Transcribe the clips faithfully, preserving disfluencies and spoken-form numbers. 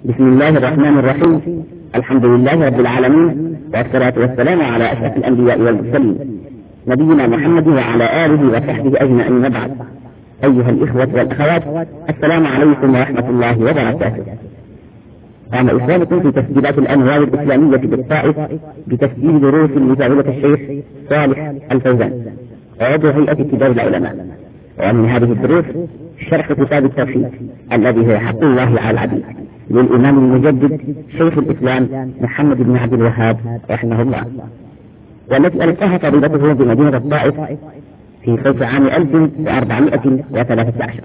بسم الله الرحمن الرحيم. الحمد لله رب العالمين، والصلاة والسلام على أشرف الأنبياء والمرسلين نبينا محمد وعلى آله وصحبه أجمعين. بعد، أيها الإخوة والأخوات، السلام عليكم ورحمة الله وبركاته. قام إخوانكم في تسجيلات الأنوار الإسلامية بالطائف بتسجيل دروس لفضيلة الشيخ صالح الفوزان عضو هيئة كبار العلماء، ومن هذه الدروس شرح كتاب التوحيد الذي هو حق الله على العبيد للإمام المجدد شيخ الإسلام محمد بن عبد الوهاب رحمه الله، والتي ألقاها فضيلته بمدينة الطائف في صيف عام ألف وأربعمائة وثلاثة عشر.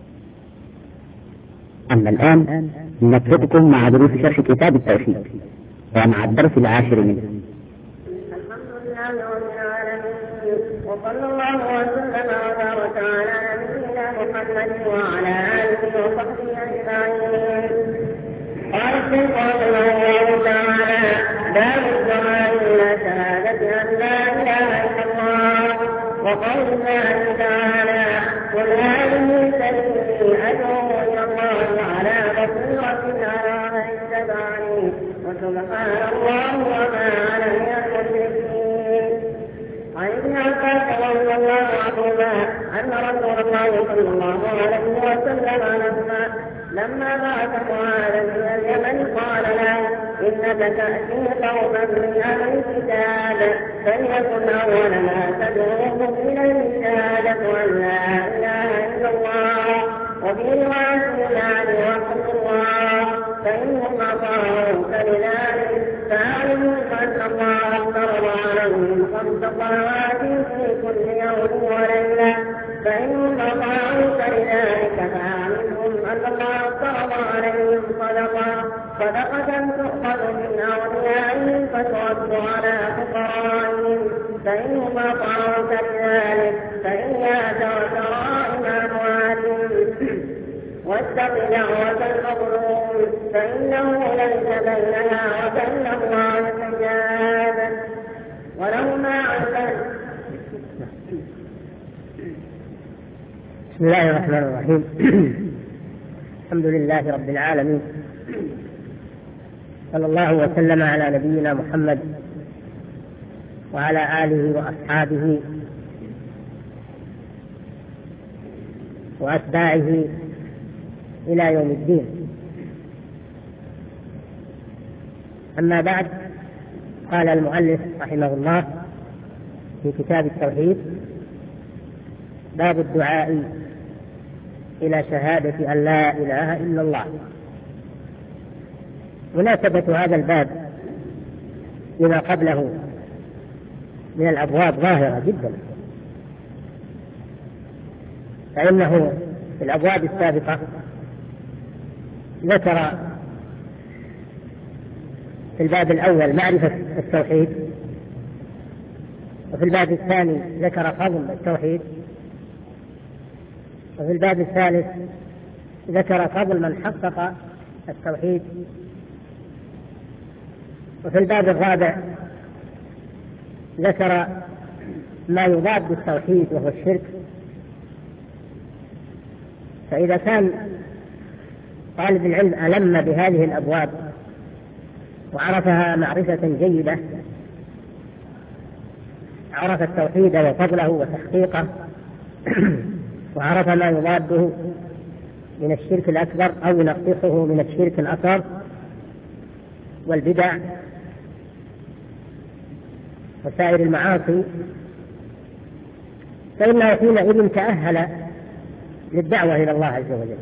أما الآن نترككم مع دروس شرح كتاب التوحيد ومع الدرس العاشر منه. الحمد لله رب العالمين، وصلى الله وسلم وبارك على نبينا محمد وعلى آله وصحبه أجمعين. قال الشيخ رحمه الله تعالى: باب الدعاء إلى شهادة أن لا إله إلا الله. وقول الله تعالى: قل هذه سبيلي أدعو إلى الله على بصيرة أنا ومن اتبعني وسبحان الله وما أنا من المشركين. عن ابن عباس رضي الله عنهما أن رسول الله صلى الله عليه وسلم لما لما بعث معاذا إلى اليمن قال له: إنك تأتي قوما من أهل الكتاب، فليكن أول ما تدعوهم إليه شهادة أن لا إله إلا الله، وفي رواية عن رسول الله، فإنهم أطاعوك لذلك فاعلموا أن الله افترض عليهم خمس صلوات في كل يوم وليلة، فإنهم أطاعوك لذلك فاعلمهم أن الله افترض عليهم صدقة صدقة تؤخذ من أغنيائهم فترد على فقرائهم، فإنهم أطاعوك لذلك فإياك وشرائم أموالهم واتق دعوة المظلوم فإنه ليس بينها وبين الله حجاب وله ما عبد. بسم الله الرحمن الرحيم. الحمد لله رب العالمين، صلى الله وسلم على نبينا محمد وعلى آله وأصحابه وأتباعه إلى يوم الدين. أما بعد، قال المؤلف رحمه الله في كتاب التوحيد: باب الدعاء إلى شهادة أن لا إله إلا الله. مناسبة هذا الباب لما قبله من الأبواب ظاهرة جدا، فإنه في الأبواب السابقة ذكر في الباب الأول معرفة التوحيد، وفي الباب الثاني ذكر فضل التوحيد، وفي الباب الثالث ذكر فضل من حقق التوحيد، وفي الباب الرابع ذكر ما يضاد التوحيد وهو الشرك. فإذا كان طالب العلم ألم بهذه الأبواب وعرفها معرفة جيدة، عرف التوحيد وفضله وتحقيقه وعرف ما يضاده من الشرك الأكبر أو ينقصه من الشرك الأصغر والبدع وسائر المعاصي، فإنه حينئذ تأهل للدعوة إلى الله عز وجل،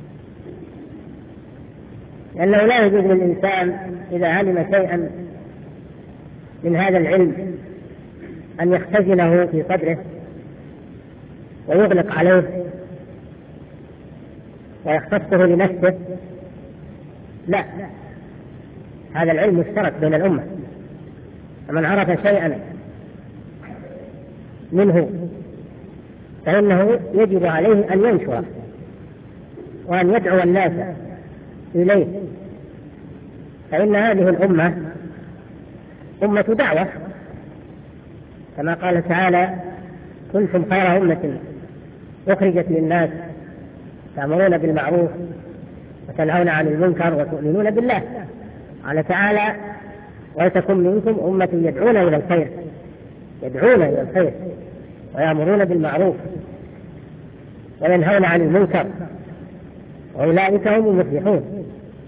لأنه لا يجوز للإنسان إذا علم شيئا من هذا العلم أن يختزنه في صدره ويغلق عليه ويختصه لنفسه. لا، هذا العلم مشترك بين الأمة، فمن عرف شيئا منه فإنه يجب عليه أن ينشره وأن يدعو الناس إليه، فإن هذه الأمة أمة دعوة، كما قال تعالى: كنتم خير أمة أخرجت للناس تأمرون بالمعروف وتنهون عن المنكر وتؤمنون بالله. قال تعالى: ولتكن منكم أمة يدعون إلى الخير يدعون إلى الخير ويأمرون بالمعروف وينهون عن المنكر وأولئك هم المفلحون.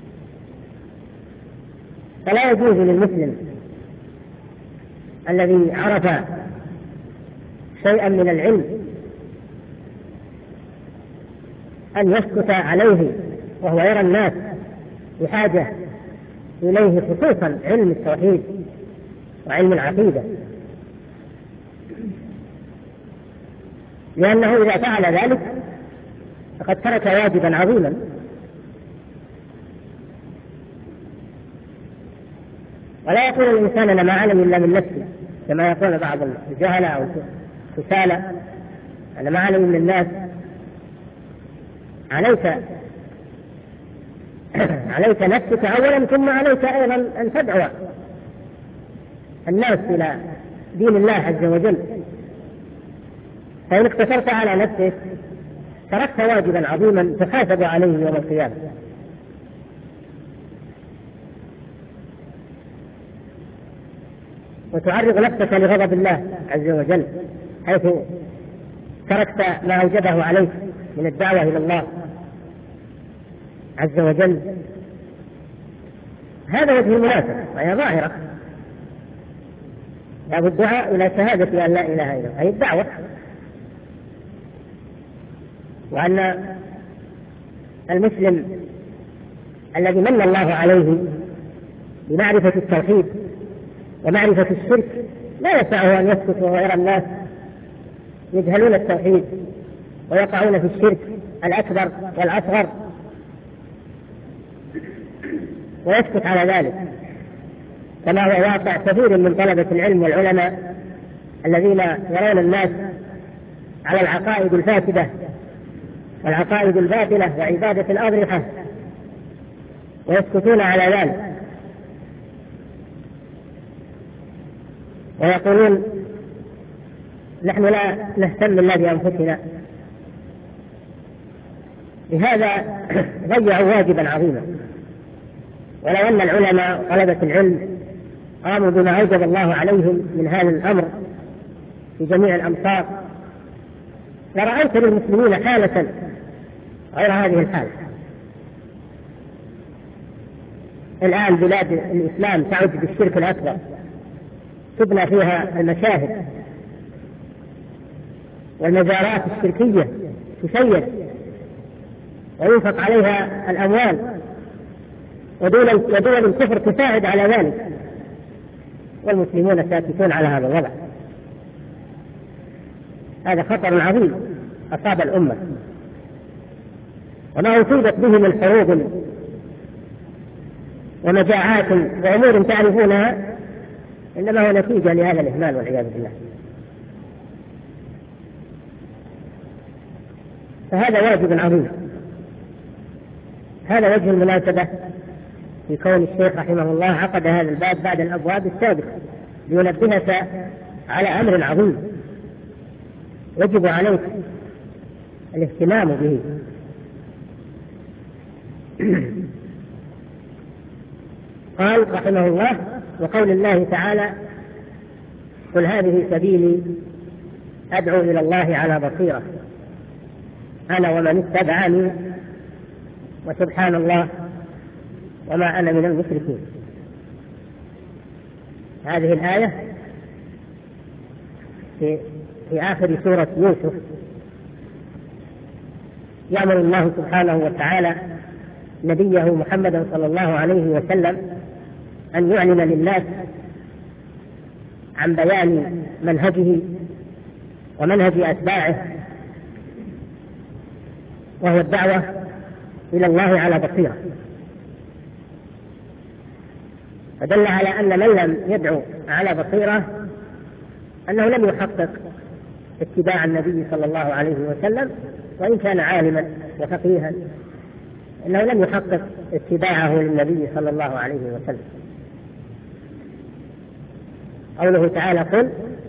فلا يجوز للمسلم الذي عرف شيئا من العلم أن يسكت عليه وهو يرى الناس بحاجة إليه، خصوصا علم التوحيد وعلم العقيدة، لأنه إذا فعل ذلك فقد ترك واجبا عظيما. ولا يقول الإنسان أنا ما أعلم إلا من نفسي، كما يقول بعض الجهلة أو الكسالى: أنا ما أعلم من الناس. عليك عليك نفسك أولا، ثم عليك أيضا أن تدعو الناس إلى دين الله عز وجل. فإن اقتصرت على نفسك تركت واجبا عظيما تحاسب عليه يوم القيامة. وتعرض نفسك لغضب الله عز وجل، حيث تركت ما أوجبه عليك من الدعوة إلى الله عز وجل. هذا وجه المناسبة، وهي ظاهرة. باب الدعاء إلى شهادة أن لا إله إلا الله، أي الدعوة، وأن المسلم الذي من الله عليه بمعرفة التوحيد ومعرفة الشرك لا يسعه أن يسكت وهو يرى الناس يجهلون التوحيد ويقعون في الشرك الأكبر والأصغر ويسكت على ذلك، كما هو واقع كثير من طلبة العلم والعلماء الذين يرون الناس على العقائد الفاسدة والعقائد الباطلة وعبادة الأضرحة ويسكتون على ذلك، ويقولون نحن لا نهتم إلا بأنفسنا. لهذا ضيعوا واجبا عظيما. ولو أن العلماء طلبة العلم قاموا بما أوجب الله عليهم من هذا الأمر في جميع الأمصار لرأيت للمسلمين حالة غير هذه الحالة. الآن بلاد الإسلام تعج بالشرك الأكبر، تبنى فيها المشاهد والمزارات الشركية تسير وينفق عليها الأموال، ودول ودول الكفر تساعد على ذلك، والمسلمون ساكتون على هذا الوضع. هذا خطر عظيم أصاب الأمة، وما أصيبت به من حروب ومجاعات وأمور تعرفونها إنما هو نتيجة لهذا الإهمال والعياذ بالله. فهذا واجب عظيم. هذا وجه المناسبة في كون الشيخ رحمه الله عقد هذا الباب بعد الأبواب السابقة لينبهك على أمر عظيم يجب عليك الاهتمام به. قال رحمه الله: وقول الله تعالى: قل هذه سبيلي أدعو إلى الله على بصيرة أنا ومن اتبعني وسبحان الله وما أنا من المشركين. هذه الآية في, في آخر سورة يوسف يأمر الله سبحانه وتعالى نبيه محمدا صلى الله عليه وسلم أن يعلن للناس عن بيان منهجه ومنهج أتباعه، وهو الدعوة إلى الله على بصيرة. فدل على أن من لم يدعو على بصيرة أنه لم يحقق اتباع النبي صلى الله عليه وسلم، وإن كان عالما وفقيها إنه لم يحقق اتباعه للنبي صلى الله عليه وسلم. قوله تعالى: قل،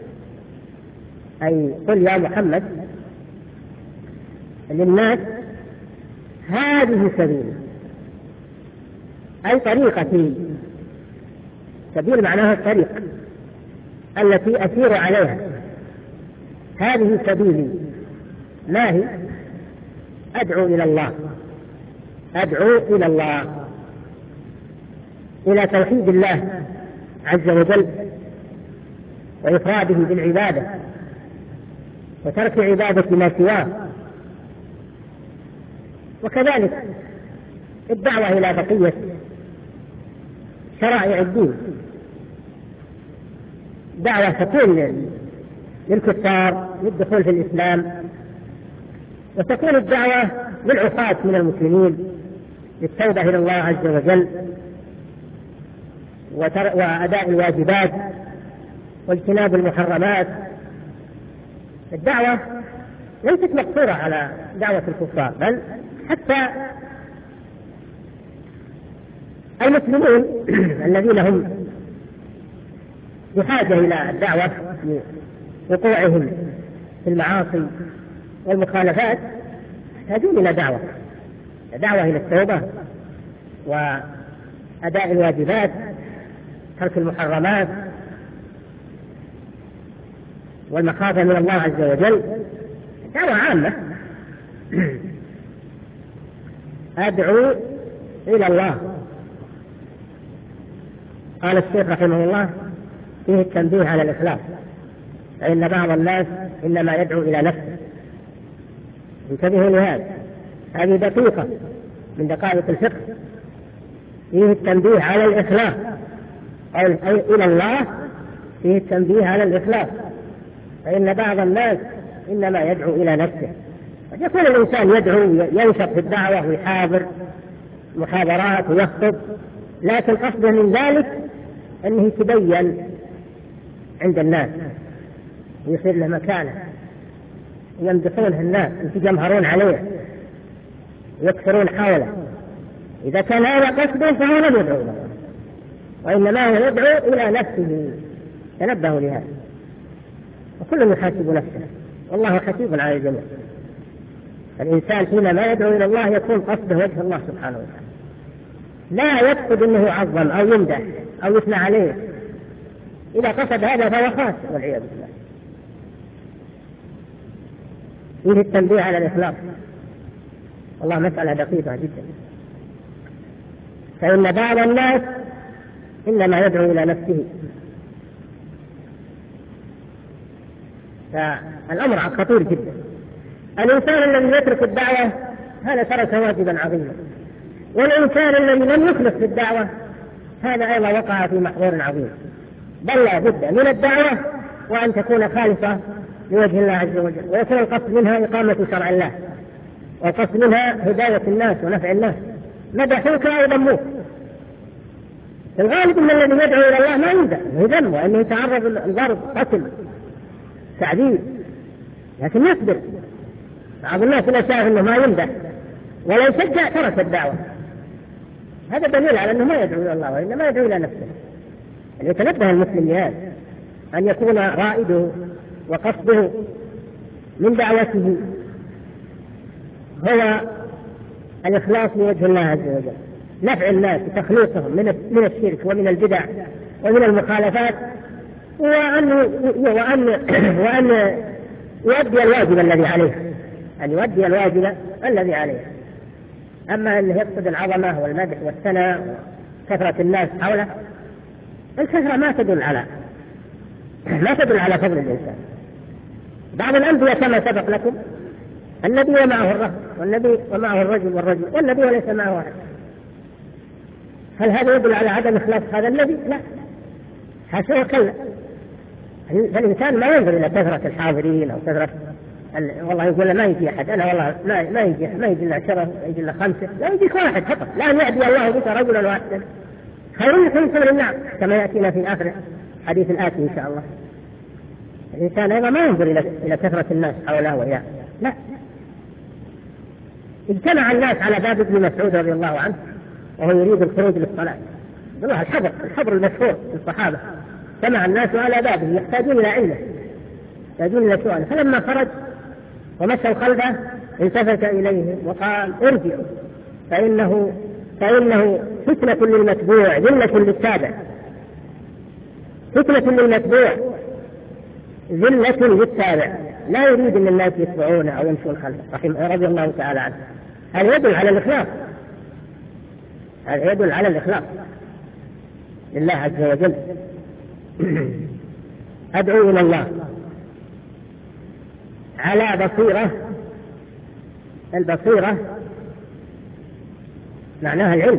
أي قل يا محمد للناس هذه سبيل، أي طريقتي. سبيل معناها الطريق التي أسير عليها، هذه سبيلي. ما هي؟ أدعو إلى الله، أدعو إلى الله، إلى توحيد الله عز وجل وإفراده بالعبادة وترك عبادة ما سواه، وكذلك الدعوة إلى بقية شرائع الدين. دعوة تكون للكفار للدخول في الإسلام، وتكون الدعوة للعصاة من المسلمين للتوبة إلى الله عز وجل وأداء الواجبات واجتناب المحرمات. الدعوة ليست مقصورة على دعوة الكفار، بل حتى المسلمون الذين هم بحاجة إلى الدعوة لوقوعهم في المعاصي والمخالفات يحتاجون إلى دعوة، دعوة إلى التوبة وأداء الواجبات، ترك المحرمات والمخافة من الله عز وجل. دعوة عامة. أدعو إلى الله. قال الشيخ رحمه الله فيه التنبيه على الإخلاص، فإن بعض الناس إنما يدعو إلى نفسه. انتبهوا لهذا، هذه دقيقة من دقائق الفقه. فيه التنبيه على الإخلاص، أي إلى الله فيه التنبيه على الإخلاص، فإن بعض الناس إنما يدعو إلى نفسه. قد يكون الإنسان يدعو ينشط في الدعوة ويحاضر محاضرات ويخطب، لكن قصده من ذلك أنه يتبين عند الناس ويصير له مكانه يمدحونه الناس يتجمهرون عليه ويكثرون حوله. إذا كان هذا قصده فهو لم يدعو له، وإنما هو يدعو إلى نفسه. تنبهوا لهذا، وكل يحاسب نفسه والله حسيب على الجميع. الإنسان حينما يدعو إلى الله يكون قصده وجه الله سبحانه وتعالى، لا يقصد أنه يعظم أو يمدح أو يثنى عليه. إذا قصد هذا فهو خاسر والعياذ بالله. فيه التنبيه على الإخلاص، والله مسألة دقيقة جدا. فإن بعض الناس إنما يدعو إلى نفسه، فالأمر خطير جدا. الإنسان الذي يترك الدعوة هذا ترك واجبا عظيما، والإنسان الذي لم يخلص في الدعوة هذا أيضا وقع في محظور عظيم. بل لا بد من الدعوة وأن تكون خالصة لوجه الله عز وجل، ويكون القصد منها إقامة شرع الله، والقصد منها هداية الناس ونفع الناس. مدحوك أو ذموك، الغالب من الذي يدعو إلى الله ما يمدح يذم، وأنه يتعرض للضرب قتل تعذيب، لكن يصبر. بعض الناس لا شاف أنه ما يمدح ولا يشجع ترك الدعوة. هذا دليل على أنه ما يدعو إلى الله وإنما يدعو إلى نفسه. أن يتنبه المسلم لهذا، أن يكون رائده وقصده من دعوته هو الإخلاص لوجه الله عز وجل، نفع الناس وتخليصهم من من الشرك ومن البدع ومن المخالفات، وأن وأن وأن يؤدي الواجب الذي عليه، أن يؤدي الواجب الذي عليه. أما أنه يقصد العظمة والمدح والثناء وكثرة الناس حوله، الكثرة ما تدل على ما تدل على فضل الإنسان. بعض الأنبياء كما سبق لكم النبي ومعه الرهط، والنبي ومعه الرجل والرجل، والنبي وليس معه واحد. هل هذا يدل على عدم إخلاص هذا النبي؟ لا، حاشا وكلا. فالإنسان ما ينظر إلى كثرة الحاضرين أو كثرة ال... والله يقول ما يجي أحد، أنا والله ما ما يجي ما يجي إلا عشرة، يجي إلا خمسة، لا يجيك واحد فقط. لا أن يعدي الله بك رجلا واحدا خير لك من حمر النعم، كما يأتينا في آخر حديث آتي إن شاء الله. الإنسان أيضا ما ينظر إلى إلى كثرة الناس حوله وياه، لا. اجتمع الناس على باب ابن مسعود رضي الله عنه وهو يريد الخروج للصلاة، والله الحبر الحبر المشهور في الصحابة. اجتمع الناس على بابه يحتاجون إلى علمه، يحتاجون إلى سؤاله، فلما خرج ومشوا خلفه التفت إليه وقال ارجعوا فإنه فإنه فتنة للمتبوع ذلة للتابع، فتنة للمتبوع ذلة للتابع، لا يريد أن الناس يتبعونه أو يمشون خلفه رحمه رضي الله تعالى عنه. هذا يدل على الإخلاص، هذا يدل على الإخلاص لله عز وجل. أدعو إلى الله على بصيرة. البصيرة معناها العلم،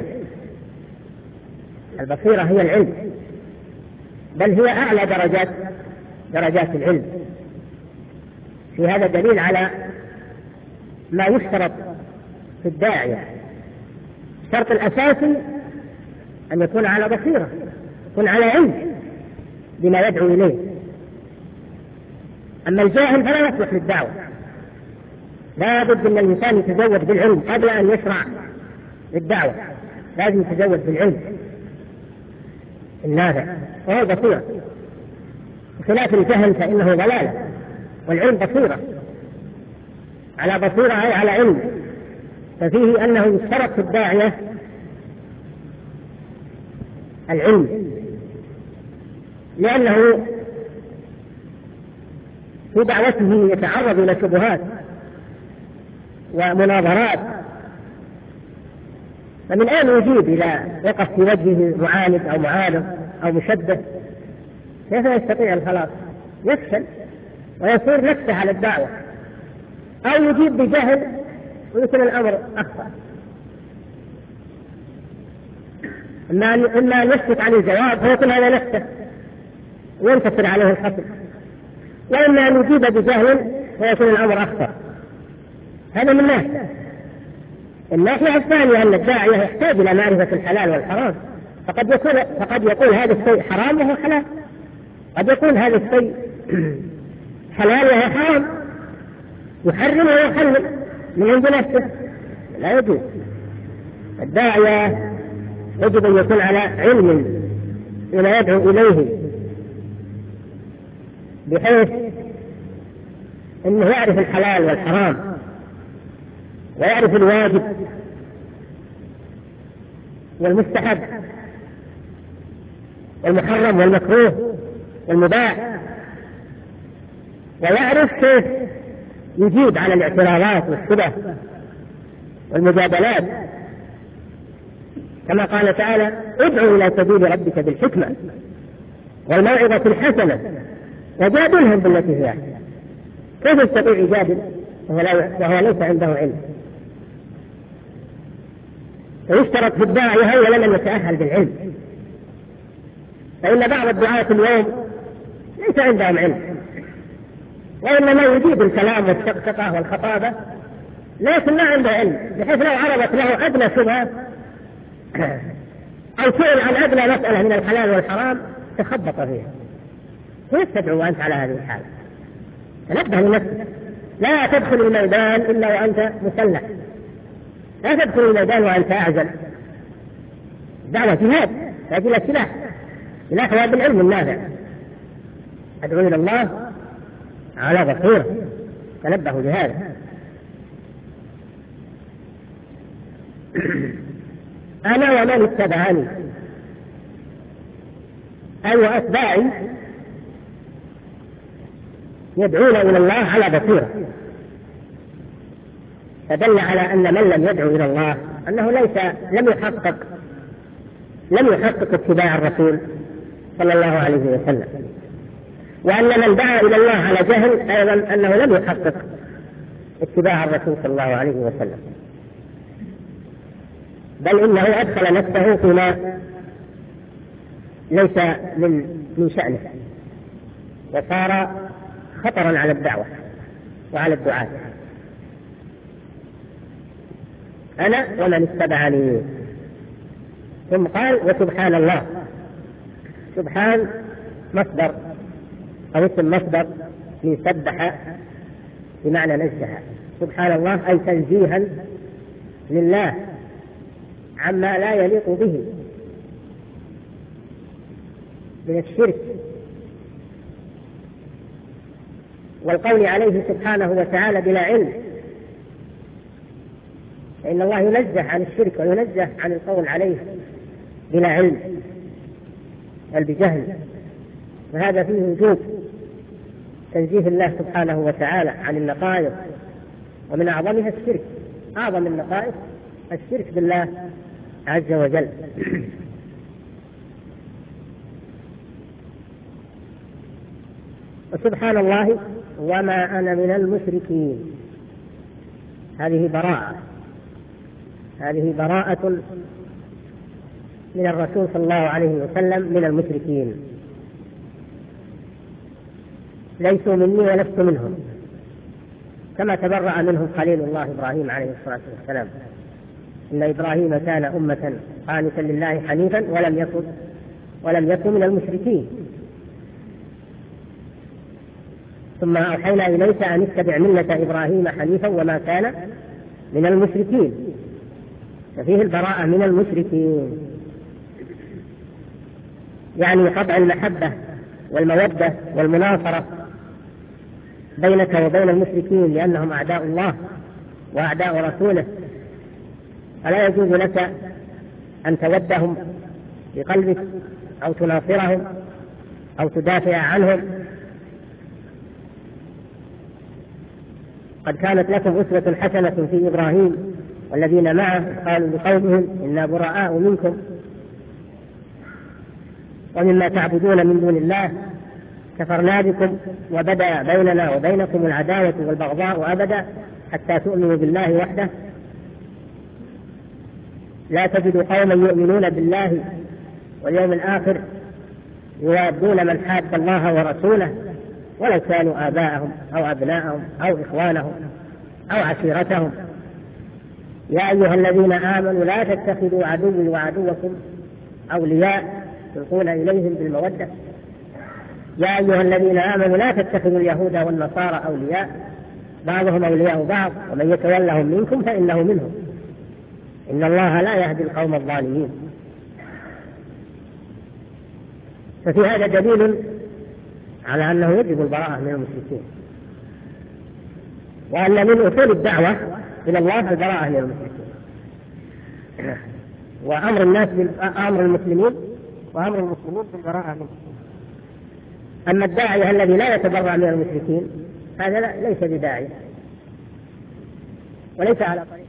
البصيرة هي العلم، بل هي أعلى درجات درجات العلم. في هذا دليل على ما يشترط في الداعية. الشرط الأساسي أن يكون على بصيرة، يكون على علم بما يدعو إليه. أما الجاهل فلا يصلح للدعوة، لا بد أن الإنسان يتزود بالعلم قبل أن يشرع للدعوة، لازم يتزود بالعلم النافع وهو بصيرة، بخلاف الجهل فإنه ضلالة، والعلم بصيرة، على بصيرة أي على علم. ففيه أنه يشترط في الداعية العلم، لأنه في دعوته يتعرض إلى شبهات ومناظرات، فمن أين يجيب إذا وقف في وجهه معاند أو معارض أو مشبه؟ كيف يستطيع الخلاص؟ يفشل ويصير نفسه على الدعوة، أو يجيب بجهل ويكون الأمر أخطأ، إما أن يسكت عن الجواب فيكون هذا نفسه وينتصر عليه الخصم، وإما أن يجيب بجهل فيكون الأمر أخطأ. هذا من ناحية. الناحية الثانية أن الداعية يحتاج إلى معرفة الحلال والحرام، فقد يقول فقد يقول هذا الشيء حرام وهو حلال، قد يقول هذا الشيء حلال وهو حرام، يحرم ويحلل من عند نفسه، لا يجوز. الداعية يجب أن يكون على علم بما يدعو إليه، بحيث أنه يعرف الحلال والحرام ويعرف الواجب والمستحب والمحرم والمكروه والمباح، ويعرف كيف يجيب على الاعتراضات والشبه والمجادلات، كما قال تعالى: ادعو إلى سبيل ربك بالحكمة والموعظة الحسنة وجادلهم بالتي هي أحسن. كيف يستطيع يجادل وهو ليس عنده علم؟ فيشترط في الداعية أولا أن يتأهل بالعلم، فإن بعض الدعاة اليوم ليس عندهم علم، وإنما يجيب الكلام والشقشقة والخطابة، لكن ما عنده علم، بحيث لو عرضت له أدنى شبهة أو سئل عن أدنى مسألة من الحلال والحرام تخبط فيها. كيف تدعو أنت على هذه الحالة؟ تنبه لنفسك، لا تدخل الميدان إلا وأنت مسلح، لا تدخل الميدان وأنت أعزل. دعوة جهاد تحتاج إلى سلاح، سلاح هو بالعلم النافع. أدعو إلى الله على بصيرة، تنبهوا لهذا. أنا ومن اتبعني أي وأتباعي يدعون إلى الله على بصيرة، فدل على أن من لم يدعو إلى الله أنه ليس لم يحقق لم يحقق اتباع الرسول صلى الله عليه وسلم، وأن من دعا إلى الله على جهل أيضا أنه لم يحقق اتباع الرسول صلى الله عليه وسلم، بل إنه أدخل نفسه فيما ليس من من شأنه، وصار خطرا على الدعوة وعلى الدعاة. أنا ومن اتبعني. ثم قال: وسبحان الله. سبحان مصدر أو اسم مصدر من سبح بمعنى نزه. سبحان الله أي تنزيها لله عما لا يليق به من الشرك، والقول عليه سبحانه وتعالى بلا علم، فإن الله ينزه عن الشرك وينزه عن القول عليه بلا علم بل بجهل، وهذا فيه وجوب تنزيه الله سبحانه وتعالى عن النقائص، ومن أعظمها الشرك، أعظم النقائص الشرك بالله عز وجل. وسبحان الله وما أنا من المشركين، هذه براءة، هذه براءة من الرسول صلى الله عليه وسلم من المشركين، ليسوا مني ولست منهم، كما تبرأ منهم خليل الله إبراهيم عليه الصلاة والسلام، إن إبراهيم كان أمة قانتا لله حنيفا ولم يكن ولم يكن من المشركين، ثم أوحينا إليك أن اتبع ملة إبراهيم حنيفا وما كان من المشركين، ففيه البراءة من المشركين، يعني قطع المحبة والمودة والمناصرة بينك وبين المشركين لأنهم أعداء الله وأعداء رسوله، فلا يجوز لك أن تودهم بقلبك أو تناصرهم أو تدافع عنهم. قد كانت لكم أسوة حسنة في إبراهيم والذين معه قالوا لقومهم إنا براء منكم ومما تعبدون من دون الله كفرنا بكم وبدأ بيننا وبينكم العداوة والبغضاء أبدا حتى تؤمنوا بالله وحده لا تجد قوما يؤمنون بالله واليوم الآخر يوادون من حاد الله ورسوله ولو كانوا آباءهم أو أبناءهم أو إخوانهم أو عشيرتهم. يا أيها الذين آمنوا لا تتخذوا عدوي وعدوكم أولياء تلقون إليهم بالمودة. يا أيها الذين آمنوا لا تتخذوا اليهود والنصارى أولياء بعضهم أولياء بعض ومن يتولهم منكم فإنه منهم إن الله لا يهدي القوم الظالمين. ففي هذا دليل على أنه يجب البراءة من المشركين، وأن من أصول الدعوة إلى الله البراءة من المشركين، وأمر الناس أمر المسلمين وأمر المسلمين بالبراءة منهم. أما الداعية الذي لا يتبرأ من المشركين هذا ليس بداعية وليس على طريق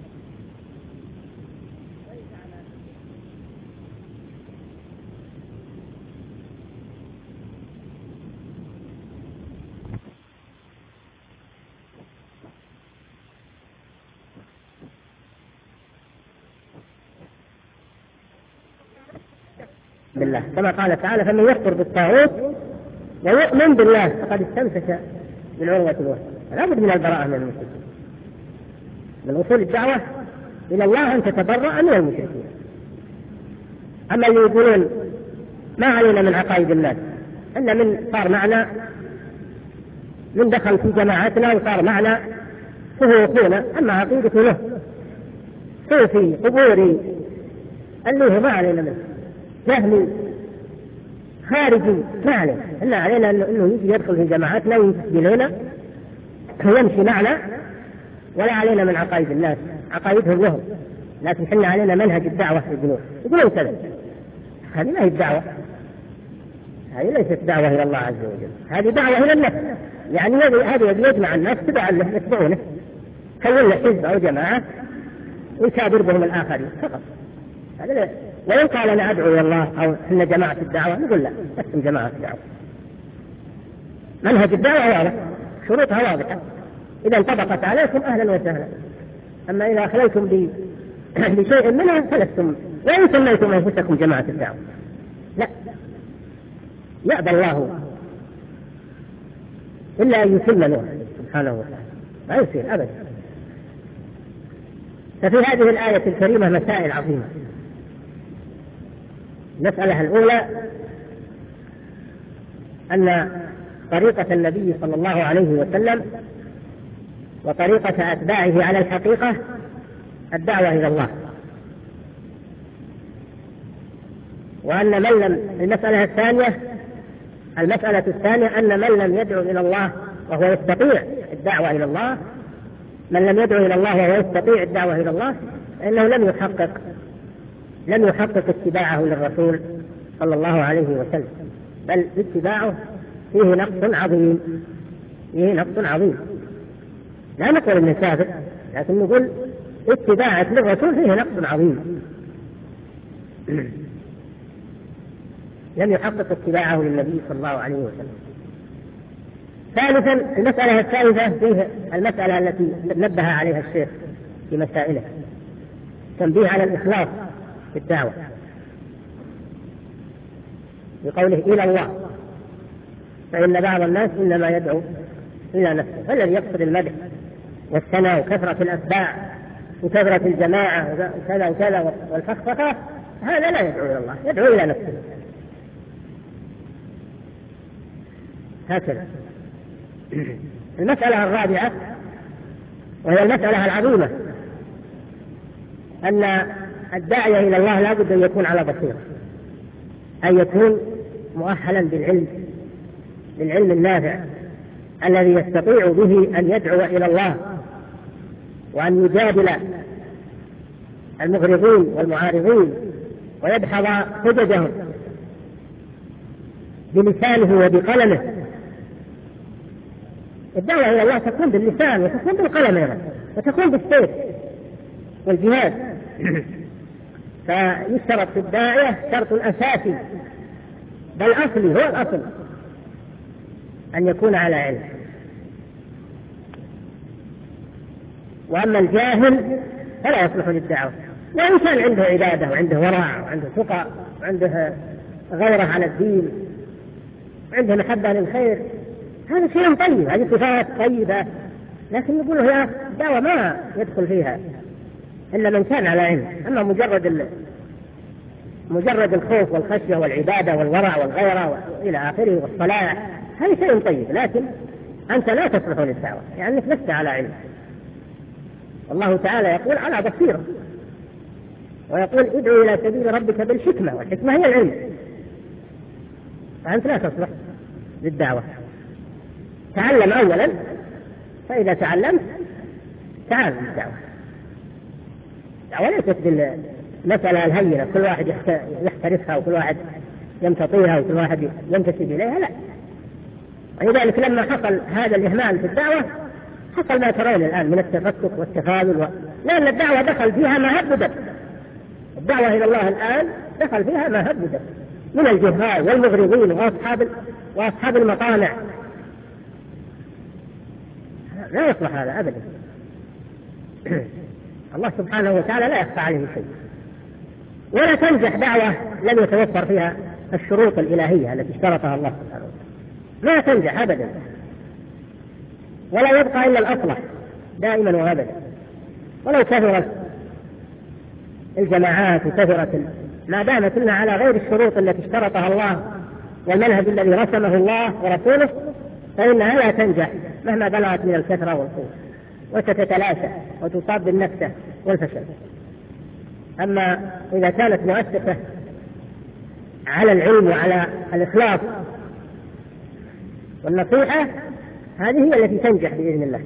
بالله، كما قال تعالى فمن يكفر بالطاغوت ويؤمن بالله فقد استمسك بالعروة الوثقى. لا بد من البراءة من المشركين. من أصول الدعوة إلى الله أن تتبرأ من المشركين. أما اللي يقولون ما علينا من عقائد الناس، أن من صار معنا من دخل في جماعتنا وصار معنا فهو أخونا، أما عقيدته له صوفي قبوري اللي هو ما علينا منه، جهلي خارجي ما علينا، إلا علينا أنه يجي يدخل في جماعاتنا وينتسب إلينا ويمشي معنا، ولا علينا من عقائد الناس، عقائدهم لهم، لكن حنا علينا منهج الدعوة في الجنوب. يقولون كذا، هذه ما هي الدعوة، هذه ليست دعوة إلى الله عز وجل، هذه دعوة إلى النفس. يعني هذا يجمع الناس تبعا له يتبعونه، كون له حزب أو جماعة ويكابر بهم الآخرين فقط. هذا وإن قال أنا أدعو إلى الله أو إحنا جماعة الدعوة نقول لا، اسم جماعة الدعوة. منهج الدعوة واضح، شروطها واضحة، إذا انطبقت عليكم أهلا وسهلا. أما إذا خليتم بشيء منها فلستم، وإن سميتم أنفسكم جماعة الدعوة لا، يأبى الله إلا أن يتم نوره سبحانه وتعالى، ما يصير أبدا. ففي هذه الآية الكريمة مسائل عظيمة. المسألة الأولى أن طريقة النبي صلى الله عليه وسلم وطريقة أتباعه على الحقيقة الدعوة إلى الله، وأن من لم المسألة الثانية المسألة الثانية أن من لم يدعو إلى الله وهو يستطيع الدعوة إلى الله من لم يدعو إلى الله وهو يستطيع الدعوة إلى الله أنه لم يحقق لم يحقق اتباعه للرسول صلى الله عليه وسلم، بل اتباعه فيه نقص عظيم فيه نقص عظيم لا نقول انه كافر، لكن نقول اتباعك للرسول فيه نقص عظيم. لم يحقق اتباعه للنبي صلى الله عليه وسلم. ثالثا المسألة الثالثة فيه المسألة التي نبه عليها الشيخ في مسائله، تنبيه على الإخلاص في الدعوة بقوله إلى الله، فإن بعض الناس إنما يدعو إلى نفسه، فالذي يقصد المدح والثناء وكثرة الأتباع وكثرة الجماعة وكذا وكذا والفخفخة هذا لا يدعو إلى الله، يدعو إلى نفسه. هكذا. المسألة الرابعة وهي المسألة العظيمة، أن الداعية إلى الله لا بد أن يكون على بصيرة، أن يكون مؤهلا بالعلم بالعلم النافع الذي يستطيع به أن يدعو إلى الله وأن يجادل المغرضين والمعارضين ويدحض حججهم بلسانه وبقلمه. الدعوة إلى الله تكون باللسان وتكون بالقلم أيضا وتكون بالسيف والجهاد. فيشترط في الداعية شرط أساسي بل أصلي هو الأصل أن يكون على علم. وأما الجاهل فلا يصلح للدعوة، وإن كان عنده عبادة وعنده ورع وعنده ثقة وعنده غيرة على الدين وعنده محبة للخير، هذا شيء طيب، هذه صفات طيبة، لكن نقول هي الدعوة ما يدخل فيها إلا من كان على علم. أما مجرد مجرد الخوف والخشية والعبادة والورع والغيرة إلى آخره والصلاة هذا شيء طيب، لكن أنت لا تصلح للدعوة لأنك يعني لست على علم. الله تعالى يقول على بصيرة، ويقول ادعو إلى سبيل ربك بالحكمة، والحكمة هي العلم، فأنت لا تصلح للدعوة. تعلم أولا، فإذا تعلمت تعال للدعوة. الدعوة ليست بالمسألة الهينة كل واحد يحترفها وكل واحد يمتطيها وكل واحد ينتسب إليها، لا. ولذلك لما حصل هذا الإهمال في الدعوة حصل ما ترون الآن من التفكك والتفاضل و... لأن الدعوة دخل فيها ما هب. الدعوة إلى الله الآن دخل فيها ما هب من الجهال والمغرضين وأصحاب وأصحاب المطامع. لا يصلح هذا أبدا. الله سبحانه وتعالى لا يخفى عليه شيء، ولا تنجح دعوة لم يتوفر فيها الشروط الإلهية التي اشترطها الله سبحانه وتعالى، لا تنجح أبدا، ولا يبقى إلا الأصلح دائما وأبدا. ولو كثرت الجماعات وكثرت ما دامت لنا على غير الشروط التي اشترطها الله والمنهج الذي رسمه الله ورسوله فإنها لا تنجح مهما بلغت من الكثرة والقوة، وستتلاشى وتصاب بالنكسة والفشل. أما إذا كانت مؤسسة على العلم وعلى الإخلاص والنصيحة هذه هي التي تنجح بإذن الله.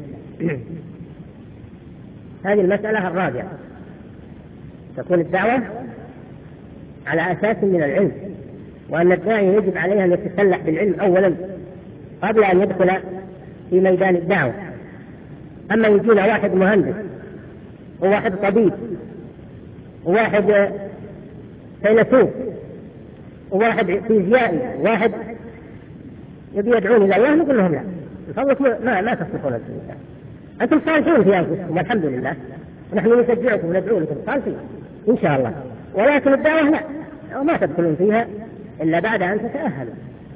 هذه المسألة الرابعة، تكون الدعوة على أساس من العلم، وأن الداعي يجب عليه أن يتسلح بالعلم أولا قبل أن يدخل في ميدان الدعوة. أما يجينا واحد مهندس وواحد طبيب وواحد فيلسوف وواحد فيزيائي وواحد يبي يدعون إلى الله، نقول لهم لا، الفضل ما ما تصلحون الإنسان، أنتم صالحين في أنفسكم والحمد لله، ونحن نشجعكم وندعو لكم صالحين إن شاء الله، ولكن الدعوة لا، وما تدخلون فيها إلا بعد أن تتأهلوا.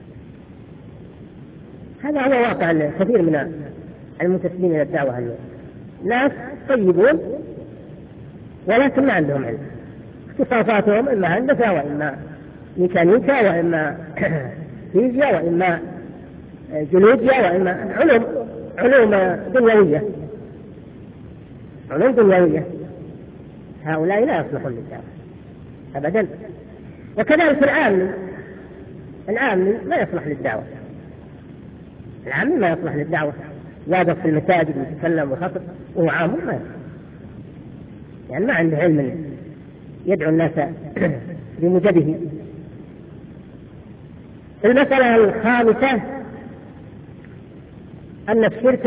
هذا هو واقع كثير من المنتسبين إلى الدعوة اليوم، ناس طيبون ولكن ما عندهم علم، اختصاصاتهم إما هندسة وإما ميكانيكا وإما فيزياء وإما جيولوجيا وإما علوم علوم دنيوية علوم دنيوية هؤلاء لا يصلحون للدعوة أبدا. وكذلك العامل العامل لا يصلح للدعوة، العامل ما يصلح للدعوة، واقف في المساجد ويتكلم وخطب وهو عام ما يصلح. يعني ما عنده علم يدعو الناس بموجبه. المسألة الخامسة أن الشرك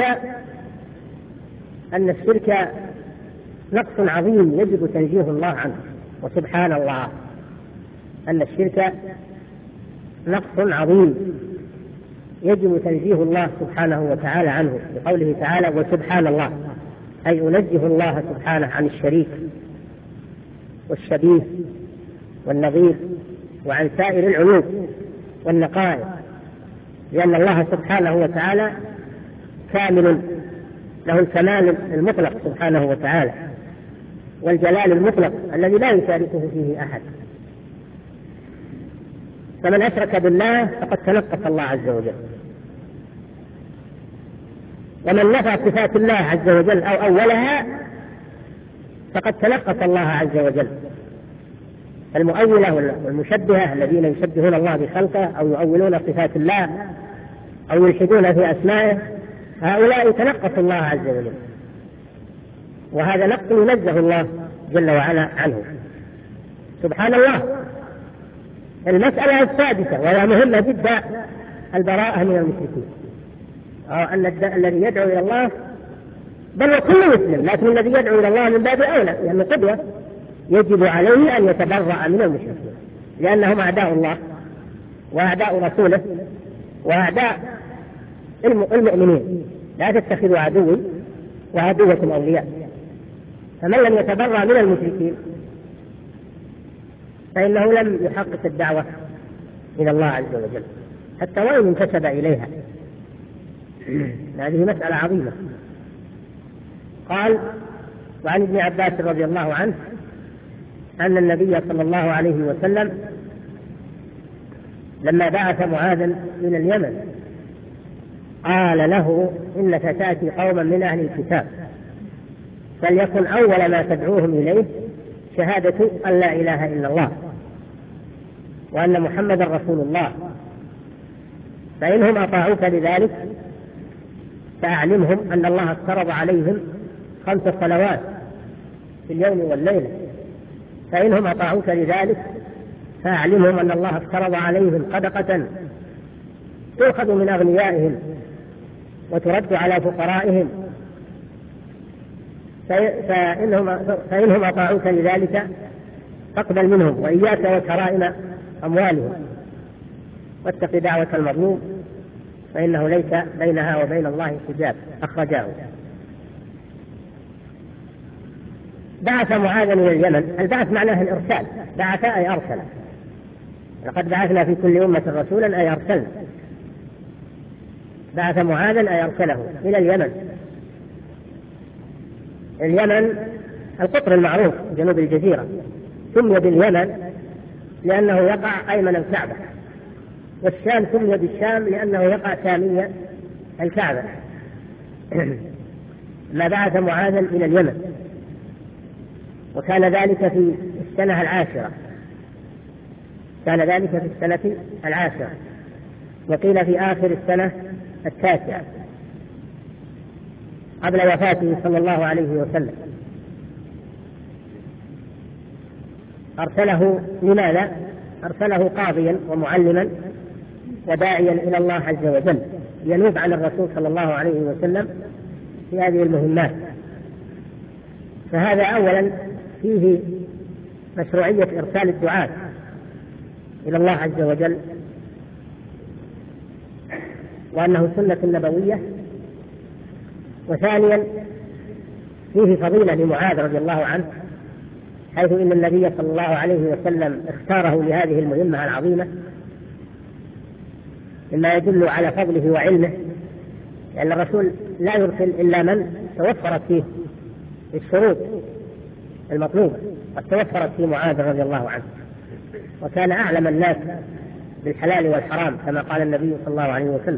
أن الشرك نقص عظيم يجب تنزيه الله عنه، وسبحان الله أن الشرك نقص عظيم يجب تنزيه الله سبحانه وتعالى عنه، بقوله تعالى وسبحان الله، أي أنزه الله سبحانه عن الشريك والشبيه والنظير وعن سائر العيوب والنقائص، لأن الله سبحانه وتعالى كامل، له الكمال المطلق سبحانه وتعالى والجلال المطلق الذي لا يشاركه فيه أحد. فمن أشرك بالله فقد تنقص الله عز وجل، ومن نفى صفات الله عز وجل أو أولها فقد تنقص الله عز وجل. المؤولة والمشبهة الذين يشبهون الله بخلقه أو يؤولون صفات الله أو يلحدون في أسمائه، هؤلاء تنقص الله عز وجل، وهذا نقص ينزه الله جل وعلا عنه سبحان الله. المسألة السادسة وهي مهمة جدا البراءة من المشركين، أو أن الذي يدعو إلى الله بل كل مسلم، لكن الذي يدعو إلى الله من باب أولى، لأنه قدوة يجب عليه أن يتبرأ من المشركين، لأنهم أعداء الله وأعداء رسوله وأعداء المؤمنين. لا تتخذوا عدوي وعدوكم أولياء. فمن لم يتبرأ من المشركين فإنه لم يحقق الدعوة إلى الله عز وجل حتى وإن انتسب إليها. هذه مسألة عظيمة. قال وعن ابن عباس رضي الله عنه أن النبي صلى الله عليه وسلم لما بعث معاذا إلى اليمن قال له إنك تأتي قوما من أهل الكتاب فليكن أول ما تدعوهم إليه شهادة أن لا إله إلا الله وأن محمد رسول الله، فإنهم أطاعوك لذلك فأعلمهم أن الله افترض عليهم خمس صلوات في اليوم والليلة، فإنهم أطاعوك لذلك فأعلمهم أن الله افترض عليهم صدقة تؤخذ من أغنيائهم وترد على فقرائهم، فإنهم, فإنهم أطاعوك لذلك فاقبل منهم وإياك وكرائم أموالهم واتق دعوة المظلوم فإنه ليس بينها وبين الله حجاب. أخرجاه. بعث معاذا إلى اليمن. البعث معناه الإرسال، بعث أي أرسل، لقد بعثنا في كل أمة رسولا أي أرسلنا. بعث معاذا أي أرسله إلى اليمن. اليمن القطر المعروف جنوب الجزيرة، سمي باليمن لأنه يقع أيمن الكعبة، والشام سمي بالشام لأنه يقع شامية الكعبة. ما بعث معاذا إلى اليمن، وكان ذلك في السنة العاشرة كان ذلك في السنة العاشرة وقيل في آخر السنة التاسعة قبل وفاته صلى الله عليه وسلم. أرسله لماذا؟ أرسله قاضيا ومعلما وداعيا إلى الله عز وجل ينوب عن الرسول صلى الله عليه وسلم في هذه المهمات. فهذا أولا فيه مشروعية إرسال الدعاة إلى الله عز وجل، وأنه سنة نبوية. وثانيا فيه فضيلة لمعاذ رضي الله عنه، حيث إن النبي صلى الله عليه وسلم اختاره لهذه المهمة العظيمة، مما يدل على فضله وعلمه، لأن الرسول لا يرسل إلا من توفرت فيه الشروط المطلوبة، قد توفرت في معاذ رضي الله عنه، وكان أعلم الناس بالحلال والحرام كما قال النبي صلى الله عليه وسلم.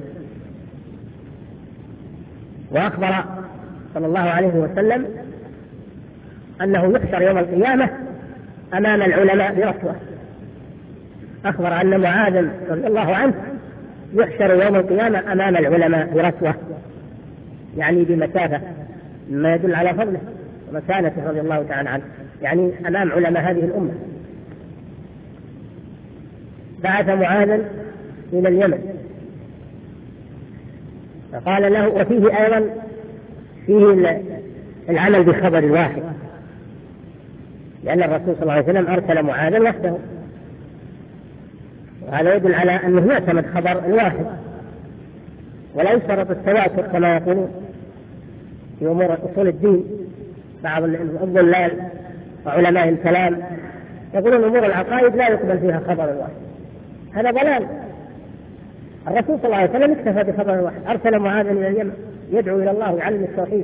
وأخبر صلى الله عليه وسلم أنه يحشر يوم القيامة أمام العلماء برسوة. أخبر أن معاذ رضي الله عنه يحشر يوم القيامة أمام العلماء برسوة، يعني بمسافة، ما يدل على فضله ومكانته رضي الله تعالى عنه، يعني أمام علماء هذه الأمة. بعث معاذا إلى اليمن فقال له، وفيه أيضا فيه العمل بخبر الواحد، لأن الرسول صلى الله عليه وسلم أرسل معاذا وحده، وهذا يدل على أنه يعتمد خبر الواحد ولا يشترط التواتر كما يقولون في أمور أصول الدين بعض الضلال وعلماء الكلام يقولون أمور العقائد لا يقبل فيها خبر الواحد، هذا ضلال. الرسول صلى الله عليه وسلم اكتفى بخبر الواحد، أرسل معاذا إلى اليمن يدعو إلى الله ويعلم التوحيد،